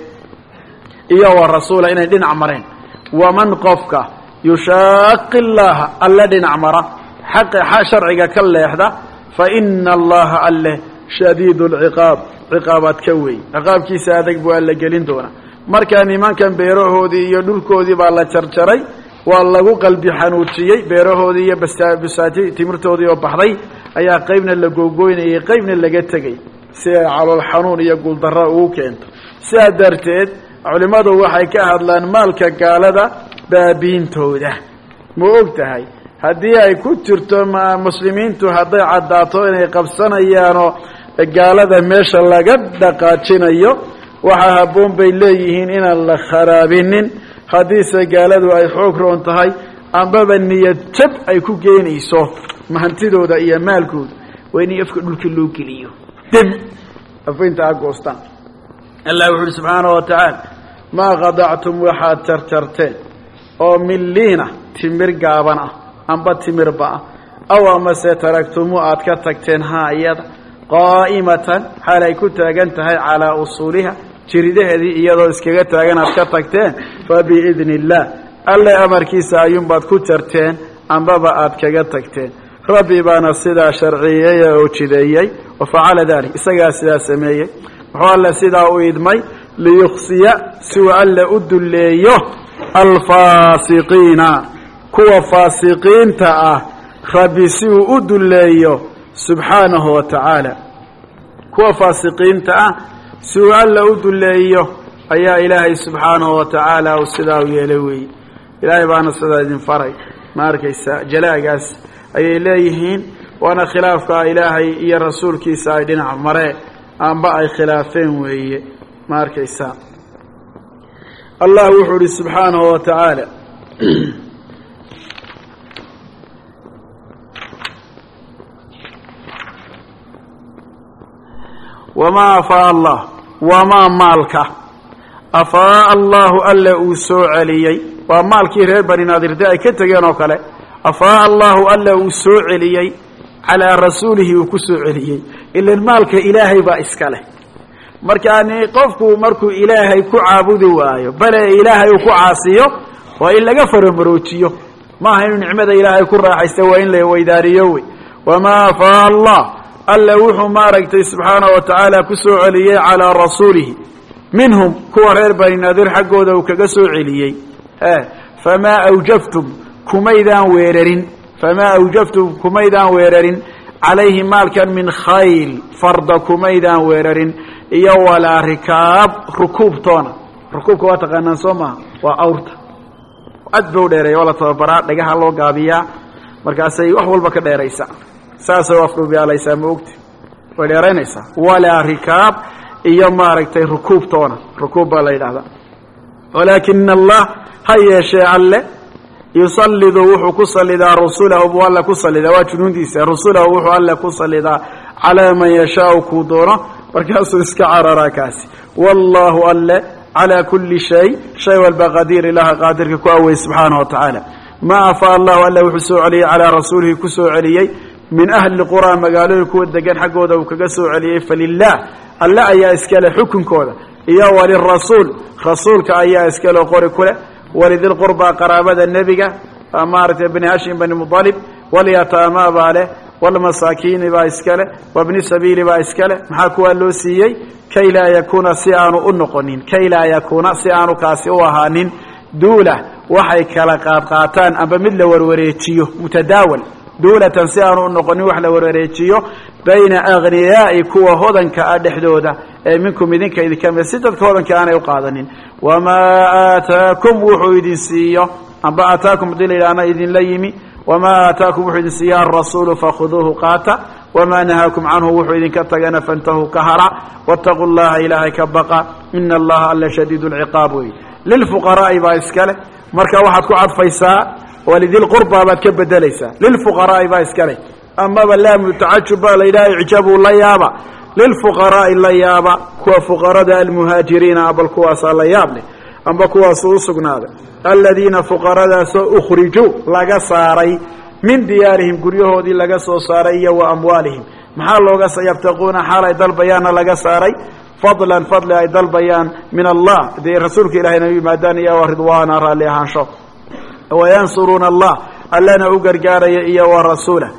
B: iyo wa rasuula inay dhinac mareen waman qofka yushaaqi llaha alle dhinac mara xaqa sharciga ka leexda fa ina allaha alle shadiid lciqaab ciqaabaad ka weey ciqaabkiisa adag buu alla gelin doonaa markaa nimankan beerahoodii iyo dhulkoodii baa la jarjaray waa lagu qalbi xanuujiyey beerahoodii iyo basaati timirtoodii oo baxday ayaa qaybna la googoynayay qaybna laga tegay si ay calool xanuun iyo guuldarro ugu keento sidaa darteed culimmadu waxay ka hadlaan maalka gaalada baabiintooda ma og tahay haddii ay ku jirto muslimiintu hadday caddaato inay qabsanayaanoo gaalada meesha laga dhaqaajinayo waxaa habboon bay leeyihiin inaan la kharaabinin haddiise gaaladu ay xoog roon tahay ambaba niyad jab ay ku geynayso mahantidooda iyo maalkooda waa in afka dhulka loo geliyo deb afaynta a goostaan allah wuxu uhi subxaanahu wa tacaala maa qadactum waxaad jarjarteen oo min liina timir gaaban ah amba timirba ah aw amase taragtumu aad ka tagteen haa iyada qaa'imatan xaal ay ku taagan tahay calaa usuuliha jiridaheedii iyadoo iskaga taagan aad ka tagteen fa biidni illaah alle amarkiisa ayuunbaad ku jarteen ambaba aad kaga tagteen rabbi baana sidaa sharciyeey oo jideeyey wa facala dalik isagaa sidaa sameeyey wuxuu alle sidaa u idmay liyuksiya siuu alle u dulleeyo alfaasiqiina kuwa faasiqiinta ah rabbi si uu u dulleeyo subxaanahu wa tacaala kuwa faasiqiinta ah si uu alla u dulleeyo ayaa ilaahay subxaanahu wa tacaala uu sidaa u yeelay weeye ilaahay baana sidaa idin faray ma arkaysa jalaagaas ayay leeyihiin waana khilaafka ilaahay iyo rasuulkiisa ay dhinac mare amba ay khilaafeen weeye ma arkaysaa allah wuxuu ihi subxaanahu wa tacaala wamaa afaa allah wamaa maalka afaa allahu alla uu soo celiyey waa maalkii reer bani naadirde ay ka tegeen oo kale afaa allahu alla uu soo celiyey calaa rasuulihi uu ku soo celiyey ilan maalka ilaahay baa iska leh markaani qofku markuu ilaahay ku caabudi waayo bale ilaahay uu ku caasiyo waa in laga faramaroojiyo maaha inuu nicmada ilaahay ku raaxaysta waa in la weydaariyo wey wamaa afaa allah alla wuxuu maaragtay subxaanahu wa tacaala ku soo celiyey calaa rasuulihi minhum kuwa reer bani naadir xaggooda uu kaga soo celiyey famaa awjaftum kumaydaan weerarin famaa awjaftum kumaydaan weerarin calayhi maalkan min khayl farda kumaydaan weerarin iyo walaa rikaab rukuubtoona rukuubka waa taqaanaan soo maha waa awrta ad ba u dheereeya waa la tababaraa dhagaha loo gaabiyaa markaasay wax walba ka dheeraysaa saasay afruubiyaalaysaa ma ogti way dheeraynaysaa walaa rikaab iyo maaragtay rukuubtoona rukuub baa la yidhahdaa walaakina allah ha yeeshee alle yusallidu wuxuu ku salidaa rusulahu buu alle ku salidaa waa junuundiisa rusulahu wuxuu alle ku salidaa calaa man yashaau kuu doono markaasuu iska cararaa kaasi wallaahu alle calaa kulli shay shay walba qadiir ilaaha qaadirka ku awey subxaanahu wa tacaala ma afaa allahu alle wuxuu soo celiyey calaa rasuulihi ku soo celiyey min ahli qura magaalooyin kuwa degan xaggooda uu kaga soo celiyey falilah alle ayaa iskale xukunkooda iyo walirasuul rasuulka ayaa iskale qori kuleh walidilqurbaa qaraabada nebiga maaragtay bani hashim bani mudalib walyataama baa leh walmasaakiini baa iskale wabni sabiili baa iskale maxaa kuwaa loo siiyey kay laa yakuuna si aanu u noqonin kay laa yakuuna si aanu kaasi u ahaanin duula waxay kala qaadqaataan amba mid la warwareejiyo mutadaawal duulatan si aanu u noqonin wax la warwareejiyo bayna aghniyaa'i kuwa hodanka ah dhexdooda ee minkum idinka idinka mid si dadka hodanka aanay u qaadanin wamaa aataakum wuxuu idin siiyo amba aataakum hadii la yidhaahna idinla yimi wamaa aataakum wuxuu idin siiya arasuulu fakhuduuhu qaata wamaa nahaakum canhu wuxuu idinka tagana fantahuu ka hara waataquu llaha ilaahay ka baqa ina allaha alla shadiid lciqaab wey lilfuqaraa'i baa iskale marka waxaad ku cadfaysaa walidilqurbaa baad ka bedelaysaa lilfuqaraa'i baa iskale amaba laamu tacajub baa la yidhaha icjabuu la yaaba lilfuqaraa'i la yaaba kuwa fuqarada almuhaajiriina abal kuwaasaa la yaab leh amba kuwaasuu u sugnaaday aladiina fuqaradaasoo ukhrijuu laga saaray min diyaarihim guryahoodii laga soo saaray iyo wa amwaalihim maxaa looga yabtaquuna xaal ay dalbayaanna laga saaray fadlan fadli ay dalbayaan min allah dee rasuulka ilahayna u yimaadaan iyo wa ridwaana raalli ahaansho wayansuruuna allah allana u gargaaraya iyo wa rasuulah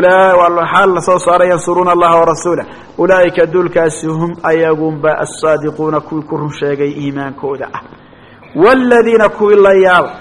B: xaal la soo saaray yansuruuna allaha warasuulah ulaa'ika dulkaasi hum ayagunba asaadiquuna kuwii ku run sheegay iimaankooda ah waaladiina kuwii la yaaba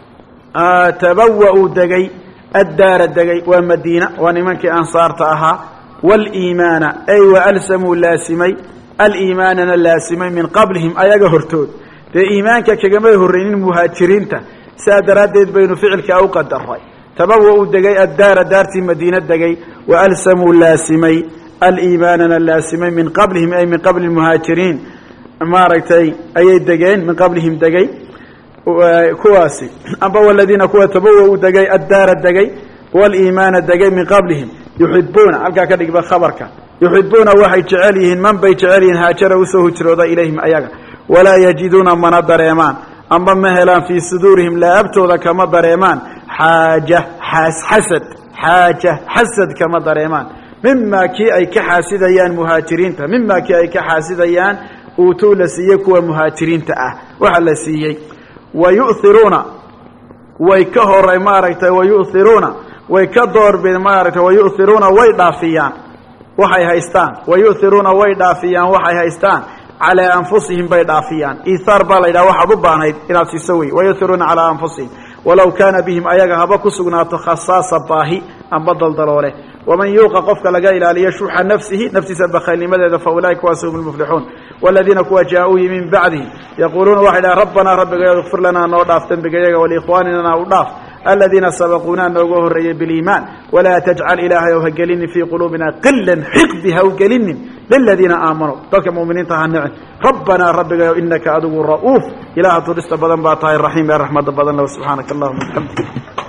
B: tabawa-uu degay addaara degay waa madiina waa nimankii ansaarta ahaa waaliimaana ay waalsamuu laasimay aliimaanana laasimay min qablihim ayaga hortood dee iimaanka kagamay horraynin muhaajiriinta sidaa daraaddeed baynu ficilkaa u qadaray tabawa-uu degay addaara daartii madiina degay waalsamuu laasimay aliimaanana laasimay min qablihim ay min qabli muhaajiriin maaragtay ayay degeen min qablihim degay kuwaasi amba waladiina kuwa tabawa-uu degay addaara degay waliimaana degay min qablihim yuxibuuna halkaa ka dhigba khabarka yuxibuuna waxay jecel yihiin man bay jecel yihiin haajara usoo hujrooda ilayhim ayaga walaa yajiduuna mana dareemaan amba ma helaan fii suduurihim laabtooda kama dareemaan xaaja xasad xaaja xasad kama dareemaan mimaa kii ay ka xaasidayaan muhaajiriinta mimaa kii ay ka xaasidayaan uutuu la siiyey kuwa muhaajiriinta ah waxa la siiyey wayu'iruuna way ka horay maaragtay wayu'iruuna way ka doorbid maaragtay wayu'iruuna way dhaafiyaan waxay haystaan wayu'iruuna way dhaafiyaan waxay haystaan calaa anfusihim bay dhaafiyaan iihaar baa la yidhaha waxaad u baanayd inaad siiso wey wayu'iruuna calaa anfusihim walow kaana bihim ayaga haba ku sugnaato khasaasa baahi amba daldaloole waman yuuqa qofka laga ilaaliyo shuxa nafsihi naftiisa bakhaylnimadeeda fa ulaa'ika kuwaasi hum lmuflixuun waladiina kuwa jaa-uu yimi min bacdihim yaquuluuna waxay dhaha rabbanaa rabbigayaga ikfir lanaa noo dhaaf dembigayaga waliikhwaaninana u dhaaf aladiina sabaquuna nooga horeeyey biliimaan walaa tajcal ilaahay ow ha gelinin fii quluubina qilan xiqdi ha u gelinin liladiina aamanuu dadka mu'miniinta ha nicin rabbanaa rabbigayo inaka adigu ra'uuf ilaaha turista badan baa tahay raxiim ee raxmada badan lahu subxaanaka allahuma bixamdik